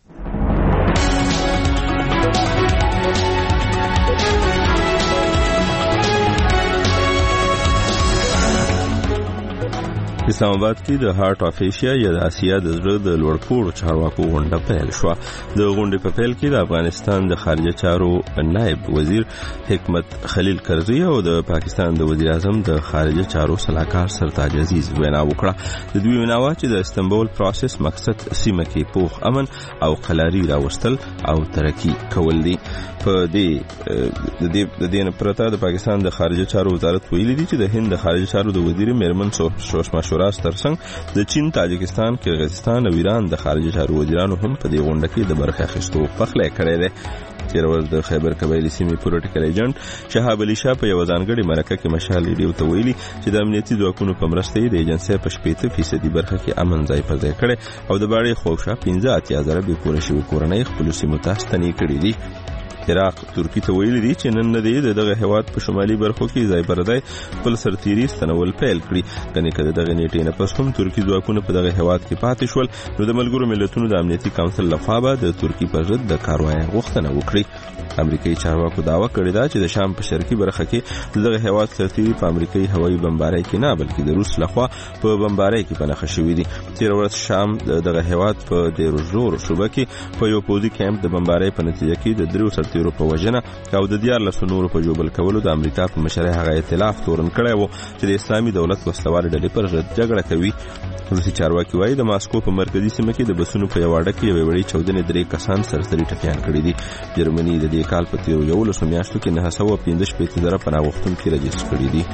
اسلام آباد کې د هارت اف ایشیا یا د اسیا د زړه د لوړپوړو چارواکو غونډه پیل شو. د غونډې په پیل کې د افغانستان د خارجه چارو نائب وزیر حکمت خلیل کرزی او د پاکستان د وزیر اعظم د خارجه چارو سلاکار سرتاج عزیز وینا وکړه. د دوی ویناوه چې د استنبول پروسس مقصد سیمه کې پوخ امن او قلاري راوستل او ترقی کول دي. په دې د دې د دې پرته د پاکستان د خارجه چارو وزارت ویلي دي چې د هند د خارجه چارو د وزیر میرمن سوشما شوراز ترڅنګ د چین، تاجکستان، کرغیزستان او ایران د خارجه چارو وزیرانو هم په دې غونډه کې د برخه اخیستو پخلی کړی دی. تیر ورځ د خیبر قبایلی سیمې پولیټیکل ایجنټ شهاب علي شاه په یو ځانګړي مرکه کې مشال ریډیو ته ویلي چې د امنیتي ځواکونو په مرسته د ایجنسۍ په شپېته فیصدي برخه کې امن ځای پر ځای کړی او د باړې خوشا پنځه اتیا زره بې پوره شوي کورنۍ خپلو سیمو ته ستنې کړي دي. عراق ترکی ته ویلي دي چې نن نه دی دغه هیواد په شمالي برخو کې ځای پر ځای خپل سرتیري ستنول پیل کړي. کني کده دغه نیټې نه پس هم ترکی ځواکونه په دغه هیواد کې پاتې شول نو د ملګرو ملتونو د امنیتي کونسل لخوا به د ترکی پر ضد د کاروایی غوښتنه وکړي. امریکایي چارواکو دعوا کړې ده چې د شام په شرقي برخه کې دغه هیواد سرتیري په امریکایي هوایي بمبارۍ کې نه بلکې د روس لخوا په بمبارۍ کې پنهخه شوي دي. تیر ورځ شام دغه هیواد په دیروزور صوبه کې په یو پوځي کیمپ د بمبارۍ په نتیجه کې د دریو سرتیرو په وژنه او د دیارلسو نورو په ژوبل کولو د امریکا په مشرۍ هغه ائتلاف تورن کړی و چې د اسلامي دولت وسلوالې ډلې پر ضد جګړه کوي. روسي چارواکي وایي د ماسکو په مرکزي سیمه کې د بسونو په یو اډه کې یوې وړې چاودنې درې کسان سرسري ټپیان کړي دي. جرمني د دې کال په تیرو یولسو میاشتو کې نهه سوه پنځه شپېته زره پناه غوښتونکي رجسټر کړي دي.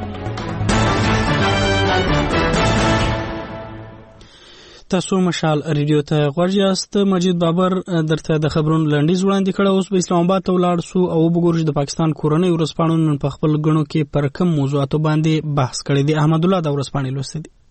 تاسو مشال ریډیو ته غوږ یاست. مجید بابر درته د خبرونو لنډیز وړاندې کړه. اوس به اسلام آباد ته ولاړ سو او وګورو چې د پاکستان کورنۍ ورځپاڼو نن په خپل غنو کې پر کوم موضوعاتو باندې بحث کړی دی. احمد الله د ورځپاڼې لوستي دی.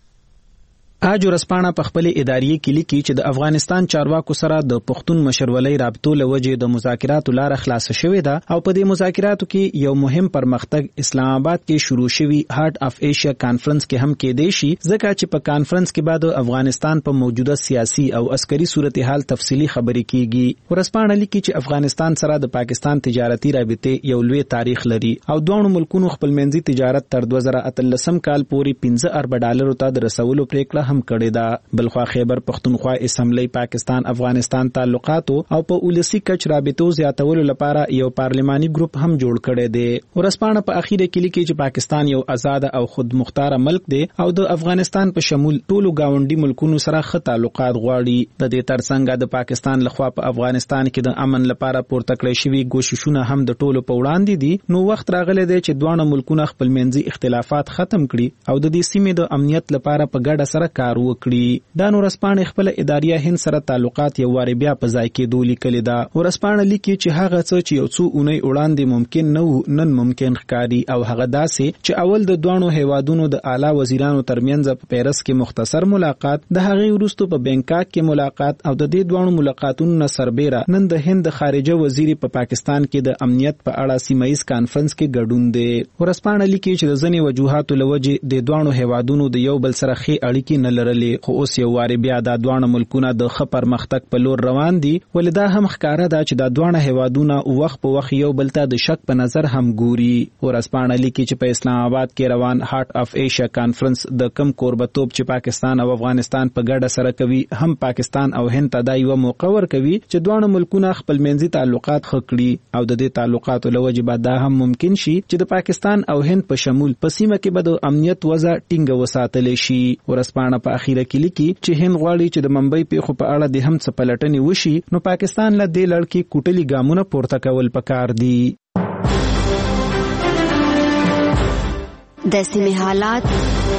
اج ورځپاڼه په خپل اداري کې لیکي چې د افغانستان چارواکو سره د پښتون مشرولۍ رابطو لوجه د مذاکراتو لار خلاص شوې ده او په دې مذاکراتو کې یو مهم پرمختګ اسلام آباد کې شروع شوی هارت اف ایشیا کانفرنس کې هم کې دی شي ځکه چې په کانفرنس کې بعد افغانستان په موجوده سیاسي او عسکري صورتحال تفصیلی خبرې کیږي. ورځپاڼه لیکي چې افغانستان سره د پاکستان تجارتي رابطې یو لوی تاریخ لري او دوه ملکونو خپل منځي تجارت تر دوه زره اتلسم کال پورې پنځه ارب ډالر ته د رسولو پریکړه هم کړې ده. بلخوا خیبر پختونخوا اسمبلی پاکستان افغانستان تعلقاتو او په اولسي کچ رابطو زیاتولو لپاره یو پارلماني ګروپ هم جوړ کړی دی. ورځپاڼه په اخیره کې لیکي چې پاکستان یو آزاد او خود مختار ملک دی او د افغانستان په شمول ټولو گاونډي ملکونو سره ښه تعلقات غواړي. د دې ترڅنګ د پاکستان لخوا په افغانستان کې د امن لپاره پورته کړی شوی کوششونه هم د ټولو په وړاندې دي. نو وخت راغلی دی چې دوه ملکونه خپل منځي اختلافات ختم کړي او د دې سیمې د امنیت لپاره په ګډه سره کار وکړي. دا نو ورځپاڼه خپل اداریه هند سره تعلقات یو واری بیا په ځای کې دولی کړي دا. ورځپاڼه لیکي چې هغه څه چې یو څو اونۍ وړاندې ممکن نه وو نن ممکن ښکاري او هغه داسې چې اول د دوه هیوادونو د اعلی وزیرانو ترمنځ په پیرس کې مختصر ملاقات، د هغې وروسته په بینکاک کې ملاقات او د دې دوه ملاقاتونو نه سربېره نن د هند خارجه وزیر په پا پاکستان کې د امنیت په اړه سیمایي کانفرنس کې ګډون دی. ورځپاڼه لیکي چې د ځینې وجوهاتو لوجې د دوه هیوادونو د یو بل سره ښې اړیکې نه لرلې خو اوس یو واری بیا د دوه ملکونو د ښه پرمختګ په لور روان دي. ولدا هم ښکارا ده چې د دوه هیوادونو وخت په وخت یو بل ته د شک په نظر هم ګوري. ورځپاڼه لیکي چې په اسلام آباد کې روان هارت اف ایشیا کانفرنس د کم کوربتوب چې پاکستان او افغانستان په ګډه سره کوي هم پاکستان او هند ته دا یو موقع ورکوي چې دوه ملکونه خپل منځي تعلقات ښه کړي او د دې تعلقاتو له وجې به دا هم ممکن شي چې د پاکستان او هند په شمول په سیمه کې به د امنیت وضع ټینګه وساتل شي. ورځپاڼه په اخیره کې لیکي چې هند غواړي چې د ممبئی پیښو په اړه د هم څه پلټنې وشي نو پاکستان له دې لړ کې کوټلي ګامونه پورته کول پکار دي. د سیمې حالات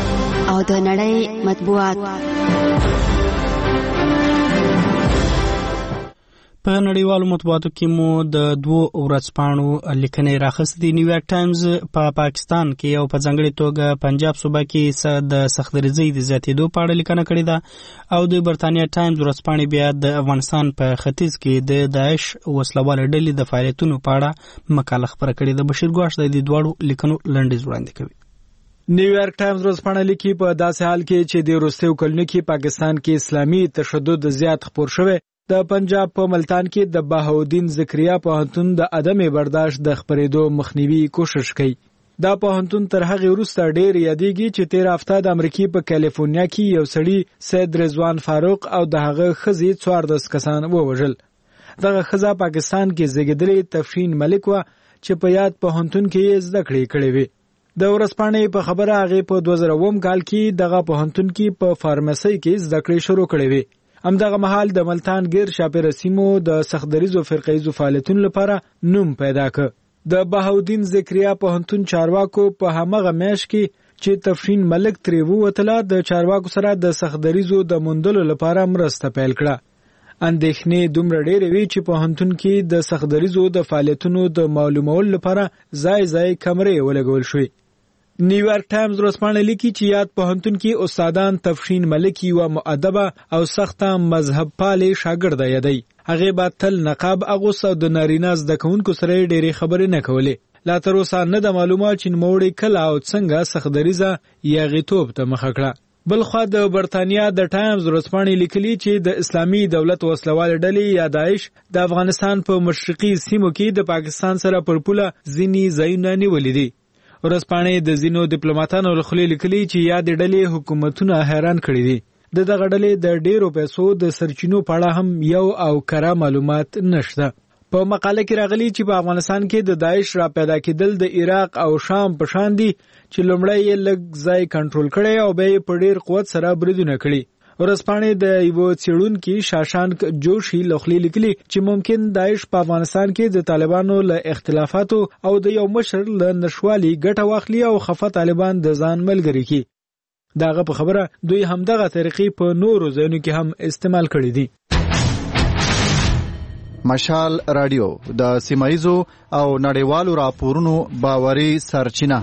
او د نړۍ مطبوعات. په نړیوالو مطبوعاتو کې مو د دوو ورځپاڼو لیکنې راخستې دي. نیویارک ټایمز په پاکستان کې او په ځانګړې توګه پنجاب صوبه کې د سختدریزۍ د زیاتېدو په اړه لیکنه کړې ده او د برتانیا ټایمز ورځپاڼې بیا د افغانستان په ختیځ کې د داعش وسلواله ډلې د فعالیتونو په اړه مقاله خپره کړې ده. بشیر ګواش د دې دواړو لیکنو لنډیز وړاندې کوي. نیویارک ټایمز ورځپاڼه لیکي په داسې حال کې چې د وروستیو کلونو کې پاکستان کې اسلامي تشدد زیات خپور شوی، د پنجاب په ملتان کې د بهاودین ذکریا پوهنتون د عدم برداشت د خپرېدو مخنیوي کوشش کوي. دا پوهنتون تر هغې وروسته ډېر یادېږي چې تېره هفته د امریکې په کالیفورنیا کې یو سړي سید رضوان فاروق او د هغه ښځې څوارلس کسان ووژل. دغه ښځه پاکستان کې زیږېدلې تفشین ملک وه چې په یاد پوهنتون کې یې زده کړې کړې وې. د ورځپاڼې په خبره هغې په دوه زره اووم کال کې دغه پوهنتون کې په فارمسۍ کې زده کړې شروع کړې وې. همدغه مهال د ملتان غیر شاپیره سیمو د سختدریزو فرقیزو فعالیتونو لپاره نوم پیدا کړ. د بهاودین ذکریا پوهنتون چارواکو په همغه میاشت کې چې تفشین ملک ترې ووتله د چارواکو سره د سختدریزو د موندلو لپاره مرسته پیل کړه. اندېښنې دومره ډېرې وې چې پوهنتون کې د سختدریزو د فعالیتونو د معلومولو لپاره ځای ځای کمرې ولګول شوې. نیویارک ټایمز ورځپاڼه لیکي چې یاد پوهنتون کې استادان تفشین ملک یوه مؤدبه او سخته مذهب پالې شاګرده یادوي. هغې به تل نقاب اغوست او د نارینه زده کوونکو سره یې ډېرې خبرې نه کولې. لا تر اوسه نه ده معلومه چې نوموړې کله او څنګه سختدریزه یاغیتوب ته مخه کړه. بلخوا د برتانیا د ټایمز ورځپاڼې لیکلي چې د اسلامي دولت وسلوالې ډلې یا داعش د افغانستان په مشرقي سیمو کې د پاکستان سره پر پوله ځینې ځایونه نیولي دي. ورځپاڼې د ځینو ډیپلوماټانو له خولې لیکلي چې یادې ډلې حکومتونه حیران کړي دي. د دغه ډلې د ډېرو پیسو د سرچینو په اړه هم یو او کره معلومات نشته. په مقاله کې راغلي چې په افغانستان کې د داعش را پیدا کېدل د عراق او شام په شان دي چې لومړی یې لږ ځای کنټرول کړی او بیا یې په ډېر قوت سره بریدونه کړي. ورځپاڼې د یوه څېړونکي شاشانک جوشي له خولې لیکلي چې ممکن داعش په افغانستان کې د طالبانو له اختلافاتو او د یو مشر له نشوالي ګټه واخلي او خفه طالبان د ځان ملګري کړي. د هغه په خبره دوی همدغه طریقې په نورو ځایونو کې هم استعمال کړي دي. مشال رادیو د سیمایزو او نړیوالو راپورونو باوري سرچینه.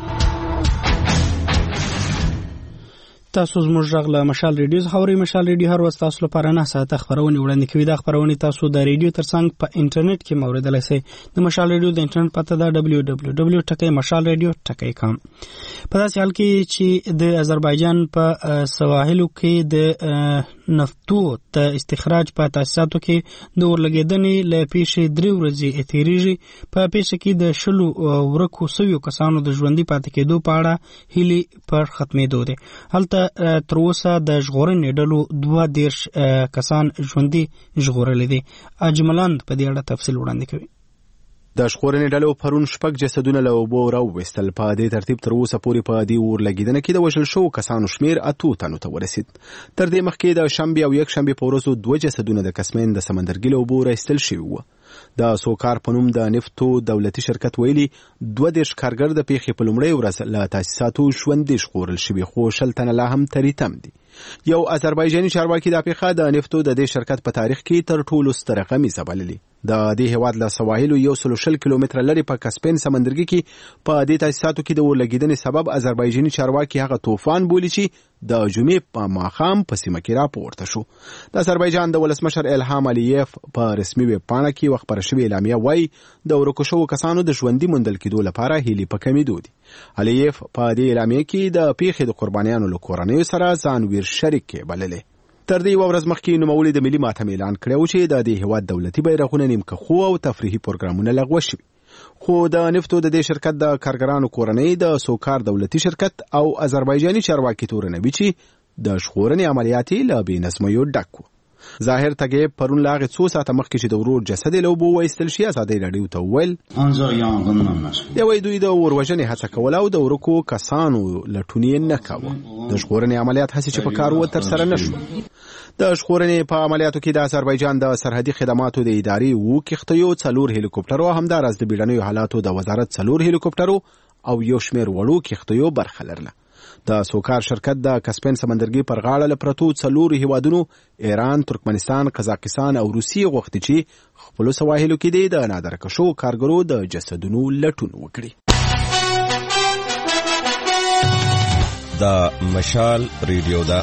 تاسو زموږ غږ له مشال ریډیو څخه اورئ. مشال ریډیو هر ورځ تاسو لپاره نه ساعته خپرونې وړاندې کوي. دا خپرونې تاسو د ریډیو ترڅنګ په انټرنیټ کې موریدلی شئ. د مشال ریډیو د انټرنیټ پته ده دبلیو دبلیو دبلیو ټکی مشال ریډیو ټکی کام. په داسې حال کې چې د آذربایجان په سواحلو کې د نفتو د استخراج په تاسیساتو کې د اورلګېدنې له پیښې درې ورځې تېرېږي. په پیښه کې د شلو ورکو سویو کسانو د ژوندي پاتې کېدو په اړه هیلې پر ختمېدو دی. هلته تر اوسه د ژغورنې ډلو دوه دېرش کسان ژوندي ژغورلي دي. اجملاند په دې اړه تفصیل وړاندې کوي. د ژغورنې ډلو پرون شپږ جسدونه له اوبو راوویستل. په دې ترتیب تر اوسه پورې په دې اورلګېدنه کې د وژل شوو کسانو شمېر اتو تنو ته ورسید. تر دې مخکې د شنبې او یکشنبې په ورځو دوه جسدونه د کسمین د سمندرګي له اوبو راایستل شوي وو. د سوکار په نوم د نفتو دولتي شرکت ویلي دوه دېرش کارګر د پیښې په لومړۍ ورځ له تاسیساتو ژوندي ژغورل شوي، خو شل تنه لا هم تریتم دي. یو آذربایجاني چارواکي دا پیښه د نفتو د دې شرکت په تاریخ کې تر ټولو ستره غمیزه بللې. د دې هیواد له سواحلو یو سل شل کیلومتره لرې په کسپین سمندرګي کې په دې تاسیساتو کې د اورلګېدنې سبب آذربایجاني چارواکي هغه طوفان بولي چې د جمعې په ماښام په سیمه کې راپورته شو. د آذربایجان د ولسمشر الهام الیف په رسمي ویب پاڼه کې خپره شوې اعلامیه وایي د ورکو شوو کسانو د ژوندي موندل کېدو لپاره هیلې په کمېدو دي. الیف په دې اعلامیه کې د پیښې د قربانیانو له کورنیو سره ځان ویر شریک کې بللې. تر دې یوه ورځ مخکې نوموړي د ملي ماتم اعلان کړی و چې د دې هیواد دولتي بیرغونه نیمکه خو او تفریحي پروګرامونه لغوه شوي. خو د نفتو د دې شرکت د کارګرانو کورنۍ د سوکار دولتي شرکت او آذربایجاني چارواکي تورنوي چې د ژغورنې عملیات یې له بې نظمیو ډک و. ظاهر تګیب پرون له هغې څو ساعته مخکې چې د ورور جسد یې له اوبو وایستل شي ازادۍ راډیو ته وویل دی وایي دوی د اوروژنې هڅه کوله او د ورکو کسانو لټون یې نه کاوه. د ژغورنې عملیات هسې چې په کار وه ترسره نه شول. د ژغورنې په عملیاتو کې د آذربایجان د سرحدي خدماتو د ادارې اووه کښتیو، څلور هلیکوپټرو، همداراز د بیړنیو حالاتو د وزارت څلور هلیکوپټرو او یو شمېر وړو کښتیو برخه لرله. د سوکار شرکت د کسپین سمندرګي پر غاړه له پرتو څلورو هیوادونو ایران، ترکمنستان، قزاقستان او روسیې غوښتي چې خپلو سواحلو کې د نادرکه شوو کارګرو د جسدونو لټون وکړي. دا مشال ریډیو ده.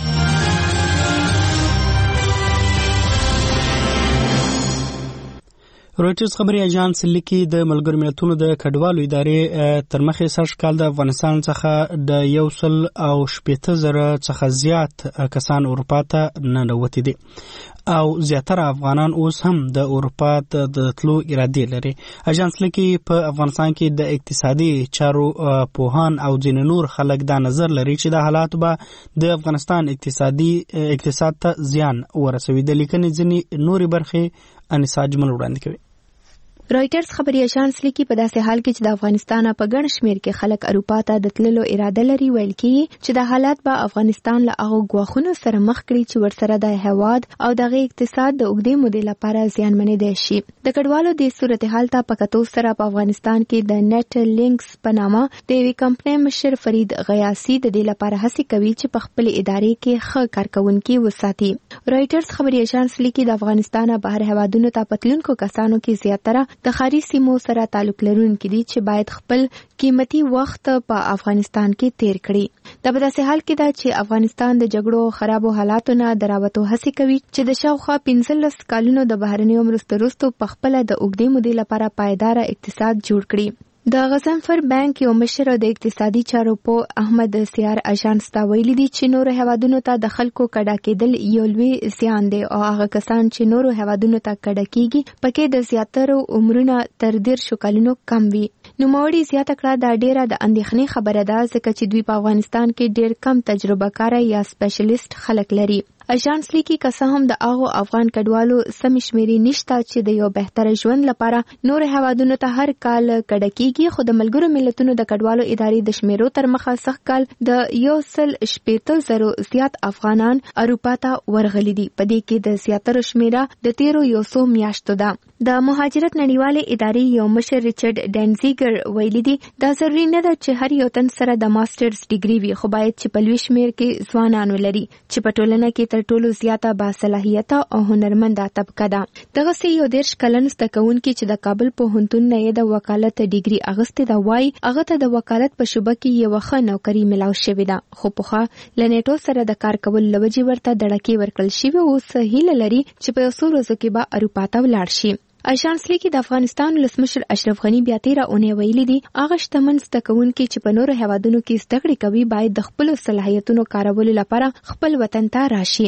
رویټرز خبري اژانس لیکي د ملګرو ملتونو د کډوالو ادارې تر مخه سږ کال د افغانستان څخه د یو سل او شپېته زره څخه زیات کسان اروپا ته ننوتي دي او زیاتره افغانان اوس هم د اروپا ته د تلو اراده لري. اژانس لیکي په افغانستان کې د اقتصادي چارو پوهان او ځینې نور خلک دا نظر لري چې د حالات به د افغانستان اقتصادي اقتصاد ته زیان ورسوي. د لیکنې ځینې نورې برخې انیسا اجمل وړاندې کوي. رویټرز خبري اژانس لیکي په داسې حال کې چې د افغانستان په ګڼ شمېر کې خلک اروپا ته د تللو اراده لري، ویل کېږي چې د حالات به افغانستان له هغو ګواښونو سره مخ کړي چې ورسره د هېواد او دغه اقتصاد د اوږدې مودې لپاره زیانمنېدی شي. د کډوالو د صورتحال ته په کتو سره په افغانستان کې د نیټ لینکس په نامه د یوې کمپنۍ مشر فرید غیاسي د دې لپاره هڅې کوي چې په خپل ادارې کې ښه کارکوونکي وساتي. رویټرز خبري اژانس لیکي د افغانستان بهر هېوادونو ته په تلونکو کسانو کې زیاتره د ښاري سیمو سره تعلق لرونکي دي چې باید خپل قیمتي وخت په افغانستان کې تیر کړي. دا په داسې حال کې ده چې افغانستان د جګړو خرابو حالاتو نه د راوتو هڅې کوي چې د شاوخوا پنځلس کلونو د بهرنیو مرستو وروسته په خپله د اوږدې مودې لپاره پایداره اقتصاد جوړ کړي. د غضنفر بانک یو مشر د اقتصادي چارو په احمد سیار اژانس ته ویلي دي چې نورو هېوادونو ته د خلکو کډه کېدل یو لوی زیان دی او هغه کسان چې نورو هېوادونو ته کډه کېږي پکې د زیاترو عمرونه تر دیرشو کلونو کم وي. نوموړي زیاته کړه دا ډیره د اندېښنې خبره ده ځکه چې دوی په افغانستان کې ډیر کم تجربه کاره یا سپیشلیست خلک لري. اژانس لیکي که څه هم د هغو افغان کډوالو سمې شمېرې نشته چې د یو بهتره ژوند لپاره نور هېوادونو ته هر کال کډه کېږي، خو د ملګرو ملتونو د کډوالو ادارې د شمېرو تر مخه سږ کال د یو سل شپېته زرو زیات افغانان اروپا ته ورغلي دي. په دې کې د زیاترو شمېره د تیرو یو څو میاشتو ده. د مهاجرت نړیوالې ادارې یو مشر ریچارډ ډینزیګر ویلي دي دا ضروري نه ده چې هر یو تن سره د ماسټرز ډیګري وي، خو باید چې په لوی شمېر کې ځوانان ولري چې په ټولنه کې تر ټولو زیاته باصلاحیته او هنرمنده طبقه ده. دغسې یو دېرش کلن زده کوونکي چې د کابل پوهنتون نه یې د وکالت ډیګري اخیستې ده وایي هغه ته د وکالت په شعبه کې یوه ښه نوکري میلاو شوې ده، خو پخوا له نیټو سره د کار کولو له وجې ورته دړکې ورکړل شوې، اوس هیله لري چې په یو څو ورځو کې به اروپا ته ولاړ شي. اژانس لیکي د افغانستان ولسمشر اشرف غني بیا تیره اونۍ ویلي دي هغه شتمن زده کوونکي چې په نورو هېوادونو کې زده کړې کوي باید د خپلو صلاحیتونو کارولو لپاره خپل وطن ته راشي.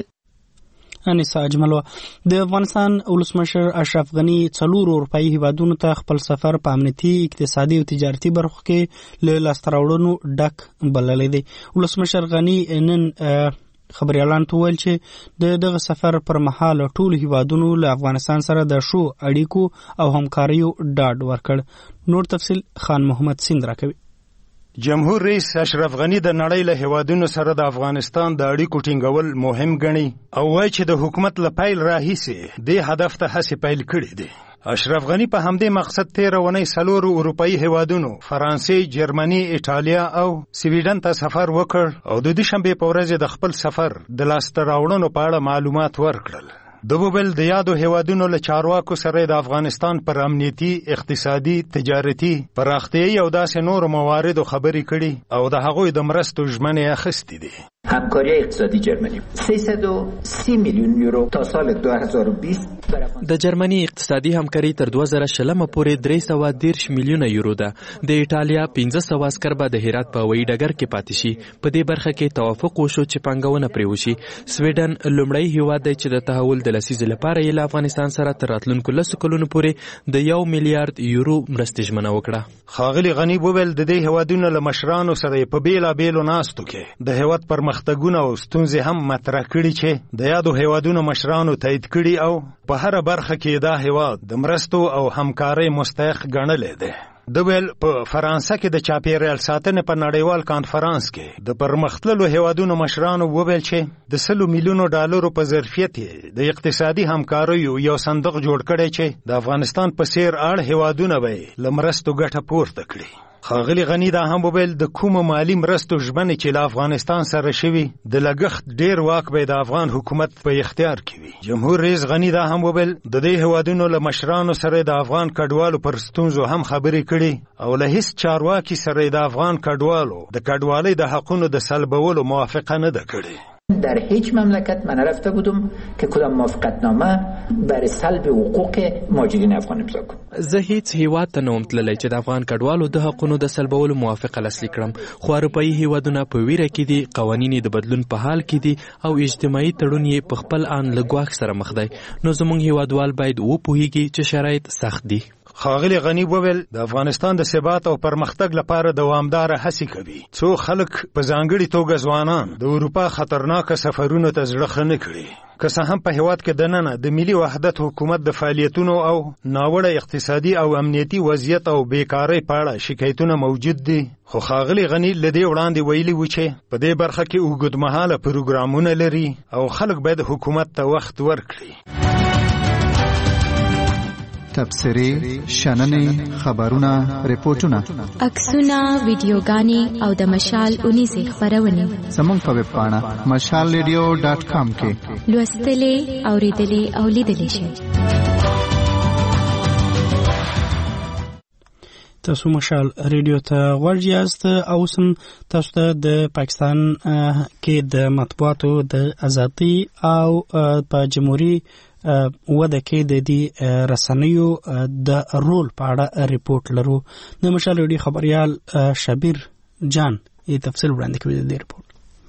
انیسا اجمل. د افغانستان ولسمشر اشرف غني څلور اروپایي هیوادونو ته خپل سفر په امنیتي، اقتصادي او تجارتي برخو کې له لاسته راوړنو ډک بللی دی. ولسمشر غني نن خبريالان ته ویل چې د دغه سفر پر مهال ټول هیوادونو له افغانستان سره د شو اړیکو او همکاریو ډاډ ورکړ. نور تفصیل خان محمد سیند راکوي. جمهور رئیس اشرف غني د نړۍ له هیوادونو سره د افغانستان د اړیکو ټینګول مهم ګڼي او وایي چې د حکومت له پیل راهیسې دې هدف ته هڅې پیل کړي دي. اشرف غني په همدې مقصد تیره اونۍ څلورو اروپایي هیوادونو فرانسې، جرمني، ایټالیا او سویډن ته سفر وکړ او د دوشنبې په ورځ د خپل سفر د لاسته راوړنو په اړه معلومات ورکړل. د بوبل د یادو هیوادونو له چارواکو سره د افغانستان پر امنیتي، اقتصادي، تجارتي، پراختیایي او داسې نورو مواردو خبرې کړي او د هغوی د مرستو ژمنې اخیستې دي. همکاری اقتصادی جرمنی سیصد و سی میلیون یورو تا سال دو هزار و بیست. د جرمني اقتصادي همکاري تر دوه زره شلمه پورې درې سوه دېرش میلیونه یورو ده. د ایټالیا پنځه سوه عسکر به د هرات په هوایي ډګر کې پاتې شي. په دې برخه کې توافق وشو چې پانګونه پرې وشي. سویډن لومړی هیواد دی چې د تحول د لسیزې لپاره یې له افغانستان سره تر راتلونکو لسو کلونو پورې د یو میلیارډ یورو مرستې ژمنه وکړه. ښاغلي غني وویل د دې هیوادونو له مشرانو سره په بېلابېلو ناستو کې د هیواد پرمختګونه او ستونزې هم مطرح کړي چې د یادو هیوادونو مشرانو تایید کړي او په هره برخه کې دا هیواد د مرستو او همکارۍ مستحق ګڼلی دی. د ویل په فرانسه کې د چاپیریال ساتنې په نړیوال کانفرانس کې د پرمختللو هیوادونو مشرانو وویل چې د سلو میلیونو ډالرو په ظرفیت د اقتصادي همکاریو یو صندوق جوړ کړی چې د افغانستان په څیر اړ هیوادونه به له مرستو ګټه پورته کړي. ښاغلي غني دا هم وویل د کومو مالي مرستو ژمنې چې له افغانستان سره شوي د لګښت ډیر واک به د افغان حکومت په اختیار کې وي. جمهور رئیس غني دا هم وویل د دې هیوادونو له مشرانو سره د افغان کډوالو پر ستونزو هم خبرې کړي او له هیڅ چارواکي سره د افغان کډوالو د کډوالۍ د حقونو د سلبولو موافقه نه ده کړې. در هیچ مملکت من نرفته بودم که کدام موافقتنامه برای سلب حقوق مهاجرین افغان امضا کنم. زه هیڅ هیواد ته نه وم تللی چې د افغان کډوالو د حقونو د سلبولو موافقه لاسلیک کړم، خو اروپایي هیوادونه په ویره کې دي، قوانین د بدلون په حال کې دي او اجتماعي تړون یې په خپل آن له ګواښ سره مخ دی، نو زموږ هیوادوال باید وپوهیږي چې شرایط سخت دي. ښاغلي غني وویل د افغانستان د ثبات او پرمختګ لپاره دوامداره هڅې کوي. څو خلک په ځانګړي توګه ځوانان د اروپا خطرناکه سفرونو ته زړه ښه نه کړي. که څه هم په هیواد کې دننه د ملي وحدت حکومت د فعالیتونو او ناوړه اقتصادي او امنیتي وضعیت او بیکارۍ په اړه شکایتونه موجود دي، خو ښاغلي غني له دې وړاندې ویلي و چې په دې برخه کې اوږدمهاله پروګرامونه لري او خلک باید حکومت ته وخت ورکړي. تبصرې، شننې، خبرونه، ریپورتونه، عکسونه، ویډیوګانې او د مشال اونیزې خپرونې زموږ په ویب پاڼه مشال ریډیو ډاټ کام کې لوستلې، اوریدلې او لیدلې شئ. تاسو مشال ریډیو ته غوږ یاست او سم تاسو ته د پاکستان کې د مطبوعاتو د ازادي او په جمهوریت وده کې د دې رسنیو د رول په اړه ریپورت لرو. د مشال ریډیو خبريال شبیر جان یې تفصیل وړاندې کوي د دې ریپورت.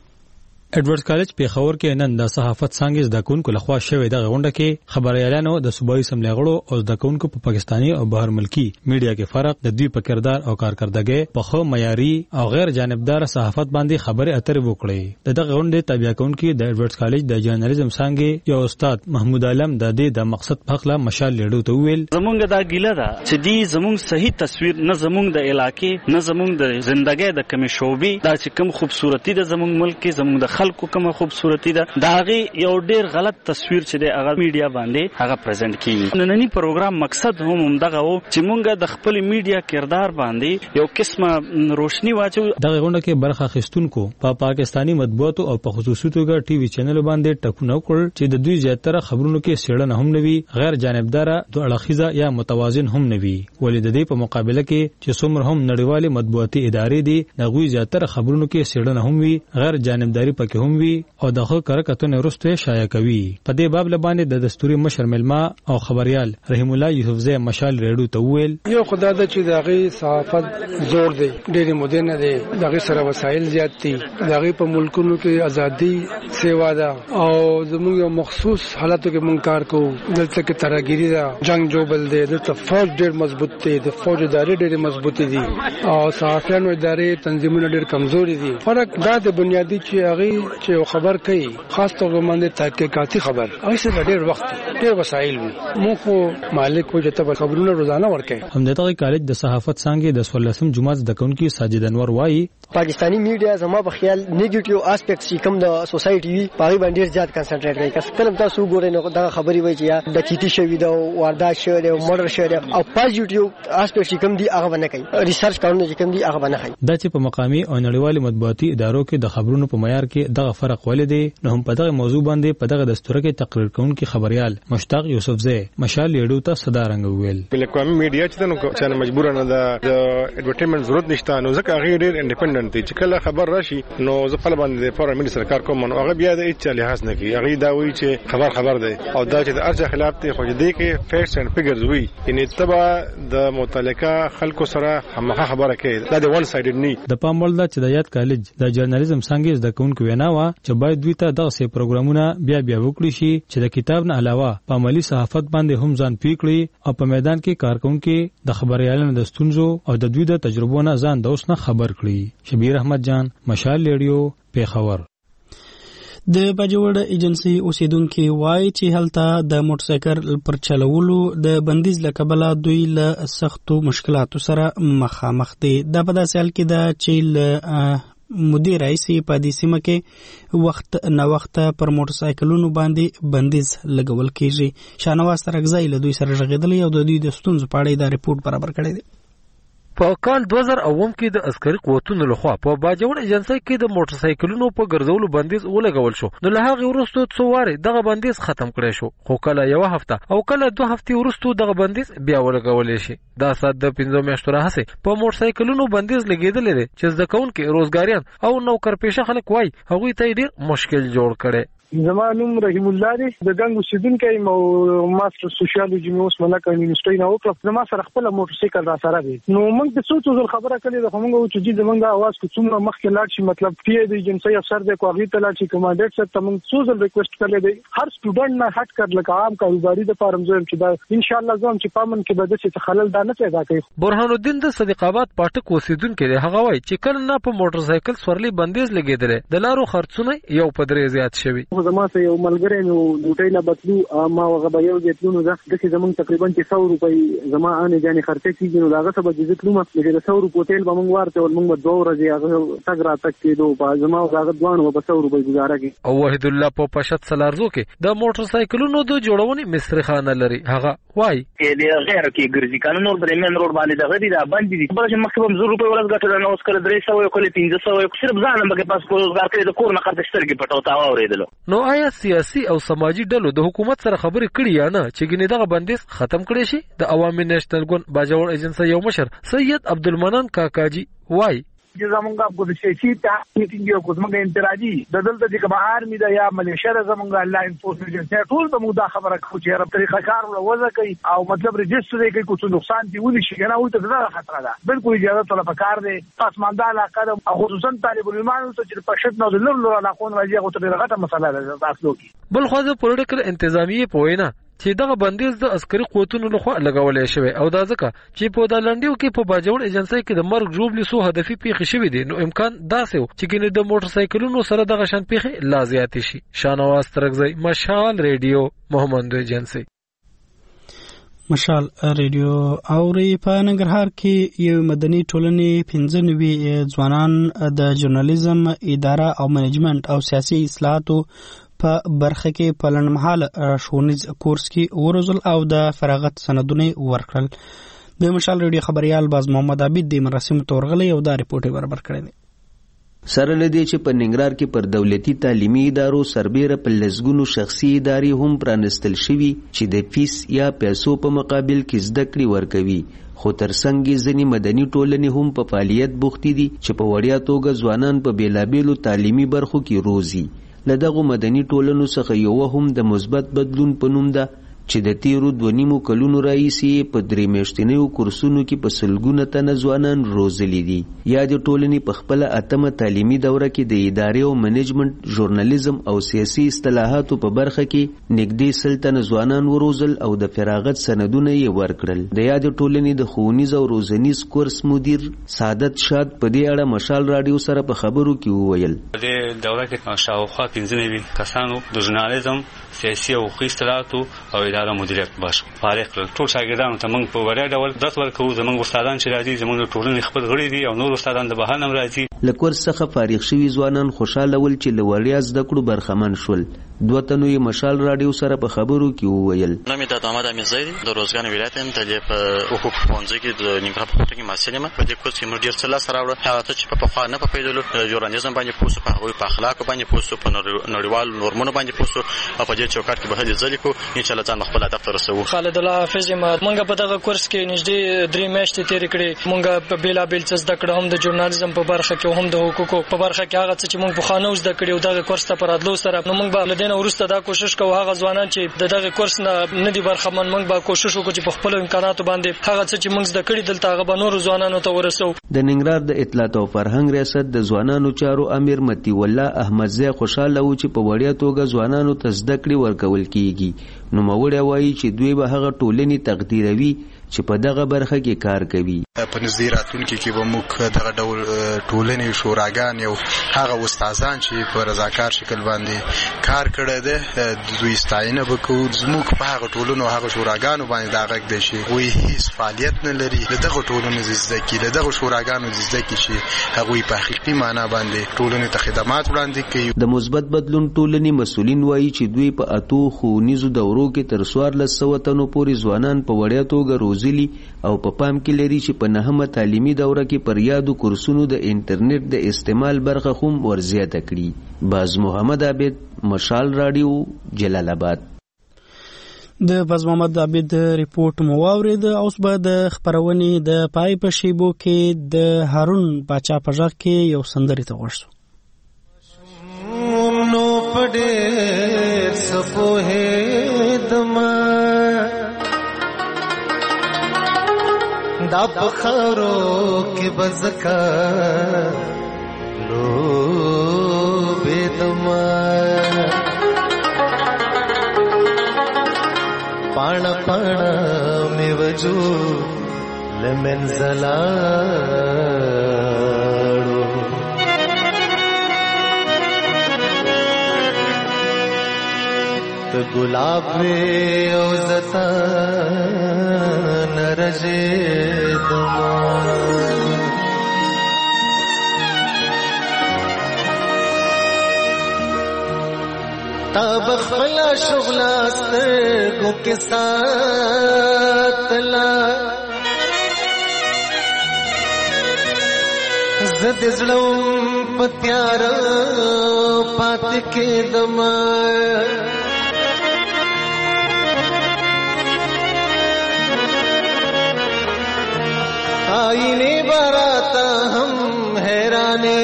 ایڈورډز کالج پیښور کې نن د صحافت څانګې زده کوونکو لخوا شوې دغه غونډه کې خبريالانو د صوبایي اسمبلی غړو او زده کوونکو په پاکستاني او بهر ملکی میډیا کې فرق، د دوی په کردار او کارکردګۍ په خو معیاري او غیر جانبدار صحافت باندې خبرې اترې وکړې. د دغه غونډې تابع کوونکي د ایډورډز کالج د جرنالیزم څانګې یو استاد محمود عالم د دې د مقصد په اړه مشال لیډو ته ویل: زمونږ دا ګیله ده چې دی زمونږ صحیح تصویر نه زمونږ د علاقې نه زمونږ د ژوندۍ د کمی شوبې دا چې کوم خوبصورتي د زمونږ ملک کې زمونږ د خلکو کوم خوبصورتي ده دا غي یو ډیر غلط تصویر چې د هغه میډیا باندې هغه پریزنټ کیږي. نننی پروګرام مقصد هم همدغه و چې مونږ د خپل میډیا کردار باندې یو قسمه روشنی واچو. دغه غونډه کې برخه اخیستونکو په پا پاکستانی مطبوعاتو او په خصوصي توګه ټي وي چینل باندې ټکونه وکړ چې د دوی زیاتره خبرونو کې سیړنه هم نوي، غیر جانبدار، دوه اړخیزه یا متوازن هم نوي، ولې د دې په مقابله کې چې څومره هم نړیوالې مطبوعاتي ادارې دي دغه زیاتره خبرونو کې سیړنه هم وي، غیر جانبداري پکې هم وي او دغه کرکټونه وروسته شایع کوي. په دې باب لبانې د دستوري مشر ملما او خبريال رحیم الله یوسفزی مشال ریډو ته ویل: یو خدای د چې دغه صحافت زور دی، ډېر مدنه دی، دغه سره وسایل زیات دي، دغه په ملکونو کې ازادي سیوا ده او زموږ یو مخصوص حالاتو کې مونږ کار کوو. دلته کې ترګيري ده، جنگ جوبل دی، دلته فوج ډېر مضبوط دی، د فوج ادارې ډېر مضبوط دي او صحافیانو ادارې تنظیمونه ډېر کمزوري دي. فرق دا د بنیادی چې هغه چې خبر کوي خاص طور باندې تحقیقاتي خبر هغه سره ډېر وخت ډېر وسایل وي. مو خو مالک کو چې تاسو خبرونه روزانه ورکړي. همدغه کالج د صحافت څنګه د سولسم جمعه د کونکي ساجد انور وایي: پاکستانی میډیا زما په خیال نیگیټیو اسپیکټس چې کوم د سوسایټي وي پای باندې ډېر زیات کنسنټریټ کوي. کله کله تاسو ګورئ نو دا خبري وایي چې د کیتی شوی دا واردات شوی دا مردر شوی دا او پوزټیو اسپیکټ چې کوم دي هغه باندې کوي، ریسرچ کارونه چې کوم دي هغه باندې کوي. دا چې په مقامي او نړیوالي مطبوعاتي ادارو کې د خبرونو په معیار کې دغه فرق ولې دی، نو هم په دغه موضوع باندې په دغه دستور کې تقریر کوونکی خبريال مشتاق یوسفزی مشال لیډو ته صدا رنګ ویل: بل قومي میډیا چې نو چې مجبور نه ده د ایڈورټایزمنت ضرورت نشته، نو ځکه هغه ډېر انډیپندنت دي چې کله خبر راشي نو زه په باندې د فورم منسټر کار کوم نو هغه بیا د هیڅ لحاظ نه کوي، هغه دا وایي چې خبر خبر دی او دا چې د ارجه خلاف دی، خو دې کې فیکټس اند فګرز وي، یعنی تبع د متعلقه خلکو سره همغه خبره کوي، دا د ون سایډډ نه. د پامول د چې د یاد کالج د جرنالیزم څنګه زده کوونکو وینا و چې باید دوی ته دغه سي پروګرامونه بیا بیا وکړي شي چې د کتاب نه علاوه په عملی صحافت باندې هم ځان پیکړي او په میدان کې کارکونکو د خبريالانو د ستونزو او د دوی د تجربو نه ځان د اوس نه خبر کړي. شبیر احمد جان مشال لیډیو پیښور. د باجوړ ایجنسی اوسیدونکو وایي چې هلته د موټرسایکل پر چلولو د بندیز لکبله دوی له سختو مشکلاتو سره مخامخ دي. دا په داسې حال کې ده چې مدیر رئیسی په دې سیمه کې وخت نه وخت پر موټرسایکلونو باندې بندیز لګول کیږي. شانواز ترغزی له دوی سره ژغېدلی او د دوی د ستونزو په اړه دا ریپورت برابر کړی دی. په کال دوه زره اووم کې د عسکري قوتونو لخوا په باجوړ ایجنسی کې د موټر سایکلونو په ګرځولو بندیز ولګول شو. نو له هغې وروسته څو وارې دغه بندیز ختم کړی شو، خو کله یوه هفته او کله دوه هفتې وروسته دغه بندیز بیا ولګولی شي. دا سات د پنځو میاشتو راهیسې په موټر سایکلونو بندیز لګېدلی دی چې زده کوونکي، روزګاریان او نوکرپېشه خلک وایي هغوی ته یې ډېر مشکل جوړ کړی. زما نوم رحیم الله دی، د ګنګ اوسېدونکی یم او ماسټر سوشیالوجي مې اوس ملک یونیورسټۍ نه وکړه. زما سره خپله موټر سایکل را سره دی. نو موږ د څو څو ځل خبره کړې ده، خو موږ وایو چې جي زموږ اواز که څومره مخکې لاړ شي، مطلب پی ای د ایجنسۍ افسر دی، کو هغې ته لاړ شي، کمانډنټ صاحب ته موږ څو ځل ریکویسټ کړی دی. هر سټوډنټ نه هټ کړ لکه عام کاروباري دپاره زه یم چې دا انشاءالله زه هم چې پامن کې به داسې څه خلل دا نه پیدا کوي. برهان الدین د صدیق آباد پاټک اوسېدونکی دی. هغه وایي چې کله نه په موټر سایکل سورلي بندیز لګېدلی، د لارو خرڅونه یو په درې زیات شوي. زما سره یو ملګری نو ډوټۍ نه بتلو، ما هغه به یو ځای تلو، نو داسې زموږ تقریبا چې سو روپۍ زما انې جانې خرڅه کېږي، نو د هغه څه به چې زه تلوم چې د سو روپو تیل به موږ ورته ول، موږ به دوه ورځې هغه تګ راتګ کېدو، په زما او د هغه دواړو به سو روپۍ ګزاره کړي. او وحید الله په پشت سلارزو کې د موټر سایکلونو د جوړونې مصرخانه لري. هغه وایي د غیر کې ګرځي قانون اور پر مین روډ باندې دغه دي دا باندې دي، بل چې مخکې به زر روپۍ ورځ ګټل، نو اوس کله درې سوه یو کله پنځه سوه یو، صرف ځان هم به پاس روزګار کوي، د کور نه خرڅ سترګې پټو تا واورېدلو. نو آیا سیاسي او سماجي ډلو د حکومت سره خبرې کړي یا نه چې ګینې دغه بندیز ختم کړي شي؟ د عوامي نیشنل ګوند باجوړ ایجنسی یو مشر سید عبدالمنان کاکاجي وایي چې زمونږ په سیاسي میټینګ یو کوم انتراجي د دلته چې کوم آرمي دا یا ملیشیا زمونږ الله انفورسمنت ټول به موږ دا خبره کوو چې رب طریقه کار ولا کوي او مطلب ريجستر کوي کوم نقصان دی ونی شي نه وته دا خطر ده. بالکل اجازه طلب کار دی پسمانده علاقه او خصوصا طالب العلمانو ته چې پښت نه لور لور علاقون راځي او ته دغه مسله ده تاسو کې. بل خو د پولیټیکل انتظامیه پوینه چې دغه بندیز د عسکري قوتونو لخوا لګولې شوی او دا ځکه چې په دالنډیو کې په باجوړ ایجنسی کې د مرګ ژوبلې سو هدفي پیښې شوې دي، نو امکان داسې و چې ګینې د موټر سایکلونو سره دغه شان پیښې لا زیاتې شي. شانواز ترکزی، مشال ریډیو، محمد ایجنسی. مشال ریډیو اوري. په ننګرهار کې یو مدني ټولنې پنځه نوي ځوانان د ژورنالیزم، اداره او منیجمنت او سیاسي اصلاحاتو په برخه کې په لنډمهاله ښوونیز کورس کې وروزل او د فراغت سندونه ورکړل. د مشال ریډیو خبريال باز محمد عبید د مراسمو تورغلي او دا ریپورت برابر کړی دی. سره لدی چې په ننګرهار کې پر دولتي تعلیمي ادارو سربېره په لسګونو شخصي ادارې هم پرانستل شوي چې د فیس یا پیسو په مقابل کې زده کړې ورکوي، خو ترڅنګ ځینې مدني ټولنې هم په فعالیت بوختې دي چې په وړیا توګه ځوانان په بیلابیلو تعلیمي برخو کې روزي. له دغو مدني ټولنو څخه یوه هم د مثبت بدلون په نوم ده چې د تیرو دوه نیمو کلونو راهیسې په درې میاشتنیو کورسونو کې په سلګونه تنه ځوانان روزلي دي. یا د ټولنې په خپله اتمه تعلیمي دوره کې د ادارې او منیجمنت، ژورنالیزم او سیاسي اصطلاحاتو په برخه کې نږدې سل تنه ځوانان وروزل او د فراغت سندونه یې ورکړل. د یادې ټولنې د ښوونیز او روزنیز کورس مدیر سعادت شاد په دې اړه مشال راډیو سره په خبرو کې وویل په دې دوره کې شاوخوا پنځه نوي کسانو د ژورنالیزم، سیاسي او حقوقي اصطلاحاتو او اداره مدیریت بش فارغ کړل. ټول شاګردانو ته موږ په وړیا ډول درس ورکوو. زموږ استادان چې راځي زموږ د ټولنې خپل غړي دي او نور استادان د بهر نه راځي. له کورس څخه فارغ شوي ځوانان خوشاله ول چې له وړیا زده کړو برخمن شول. دوه تنو یې مشال راډیو سره په خبرو کې وویل نوم یې د محمد امین زید د روزګان ولایت یم، د په حقوق ښوونځي کې د ننګرهار په پوهنتون کې محصل یم. په دې کورس کې موږ ډېر څه لاسته راوړل. هغه څه چې په پخوا نه پوهېدلو، د ژورنالیزم باندې پوه سو، په هغوی په اخلاقو باندې پوه سو، په نړیوالو نورمونو باندې پوه سو او په دې چوکاټ کې به هلې ځلې کوو انشاءالله ځان خپل هدف ته رسوو. خالد الله حافظ یم. موږ په دغه کورس کې نږدې درې میاشتې تېرې کړې. موږ په بېلابېل څه زده کړه، هم د ژورنالیزم په برخه کې هم د حقوقو په برخه کې. هغه څه چې موږ پخوا نه زده کړي او دغه کورس ته په راتلو سره نو موږ به له دې نه وروسته دا کوشش کوو هغه ځوانان چې د دغه کورس نه نه دي برخمن، موږ به کوشش وکړو چې په خپلو امکاناتو باندې هغه څه چې موږ زده کړي دلته هغه به نورو ځوانانو ته ورسوو. د ننګرهار د اطلاعات او فرهنګ ریاست د ځوانانو چارو امیر متی الله احمدزی خوشاله و چې په وړیا توګه ځوانانو ته زده کړې ورکول کیږي. نو موړی وایي چې دوی به هغه ټولنې تقدیروي چې په دغه برخه کې کار کوي. په نږدې راتلونکي کې به موږ دغه ډول ټولنې، شوراګان او هغه استادان چې په رضاکار شکل باندې کار کړی دی د دوی ستاینه به کوو. زموږ په هغه ټولنو هغه شوراګانو باندې دا غږ دی چې هغوی هېڅ فعالیت نه لري، له دغو ټولنو دې زده کړي، له دغو شوراګانو دې زده کړي چې هغوی په حقیقي معنا باندې ټولنې ته خدمات وړاندې کوي. د مثبت بدلون ټولنې مسؤلین وایي چې دوی په اتو ښوونیزو دورو کې تر څوارلس سوه تنو پورې ځوانان په وړیا توګه روزلي او په پا پام کې لري چې په نهمه تعلیمي دوره کې پر یادو کورسونو د انټرنیټ د استعمال برخه هم ورزیاته کړي. باز محمد عابد، مشال رادیو، جلال آباد. د باز محمد عابد ریپورت مو واورید. اوس به د خبرونې د پای په شیبو کې د هارون باچا په غږ کې یو سندرې ته ورسو. نو پډې سپوهې دما دا بخارو کې بزکا لو بدما پانا پانا می وجو لمنزلا गुलाब में औज़ता नरजे दमा तब खला शुगलास्त गो के साथ ला जद ज़लम पत्यार पात के दमा आईने बाराता हम हैराने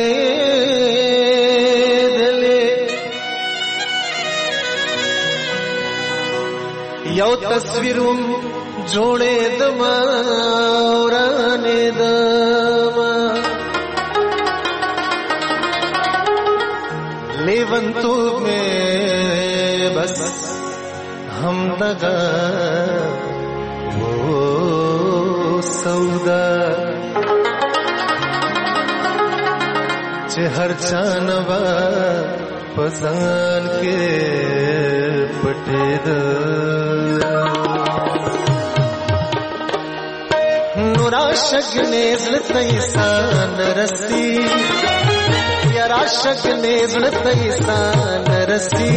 दिले यो तस्वीरुम जोड़े दमा औराने दमा लेवंतु में बस हम दगा सौदा हर जानवा पसान के पटेद नुराशक नेज़ल तैसान रसी या राशक नेज़ल तैसान रसी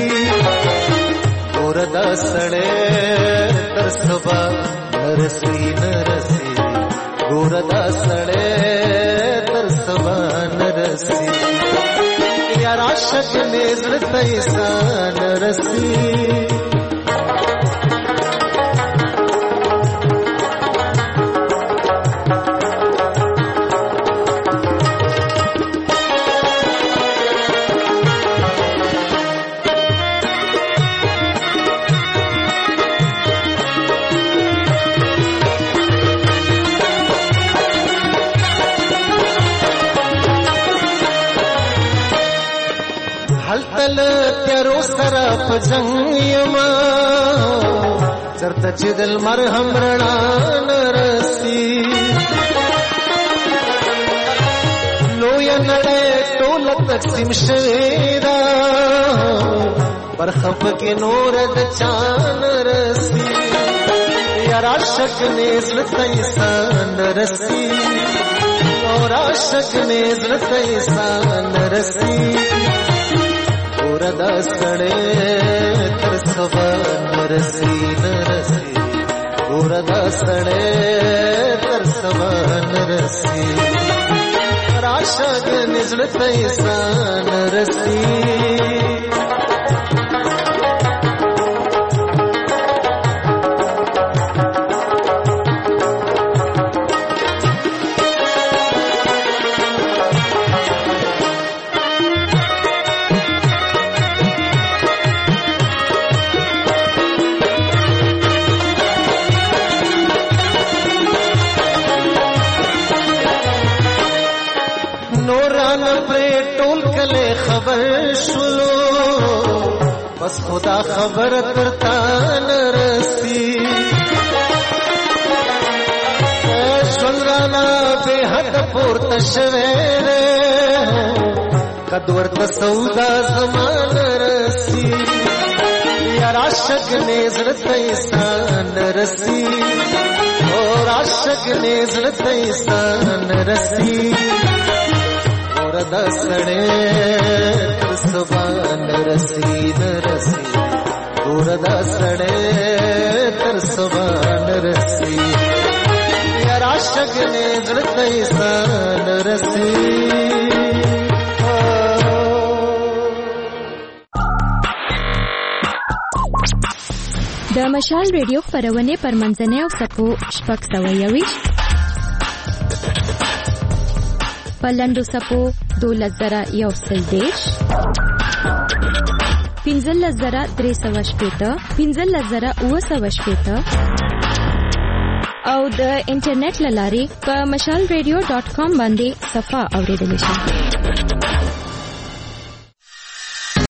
औरदा सड़े तरसबा नरसी नरसी गोरदा सड़े तरसबा नरसी या राशक नेज़ल तैसान रसी त्यारो सरफ जंगयमा चरता चिदल मरहम रणान रसी लोया नड़े टोल तकसीम शेरा बरखफ के नूरद चान रसी यार आशक नेज़ल तैसान रसी और आशक नेज़ल तैसान रसी गोरदा सड़े तरसबा नरसी नरसी गोरदा सड़े तरसबा नरसी राशक नेज़ल तैसान रसी खबर सुनो बस खुदा खबर करता न रसी सुनराना बेहद पुरत शवेरे कदवर तसौदा जमान रसी यार आशक नेज़ल तैसान रसी और आशक नेज़ल तैसान रसी गोरदा सड़े तरसबा नरसी नरसी गोरदा सड़े तरसबा नरसी د مشال ریډیو خبرونه پر منځنۍ او سپو شپږ سوه یویشت پلندو سپو دولس زره یو سل دېرش پنځلس زره درې سوه شپېته پنځلس زره اووه سوه شپېته او د انټرنیټ له لارې په مشال ریډیو ډاټ کام باندې صفحه اوریدلی شئ.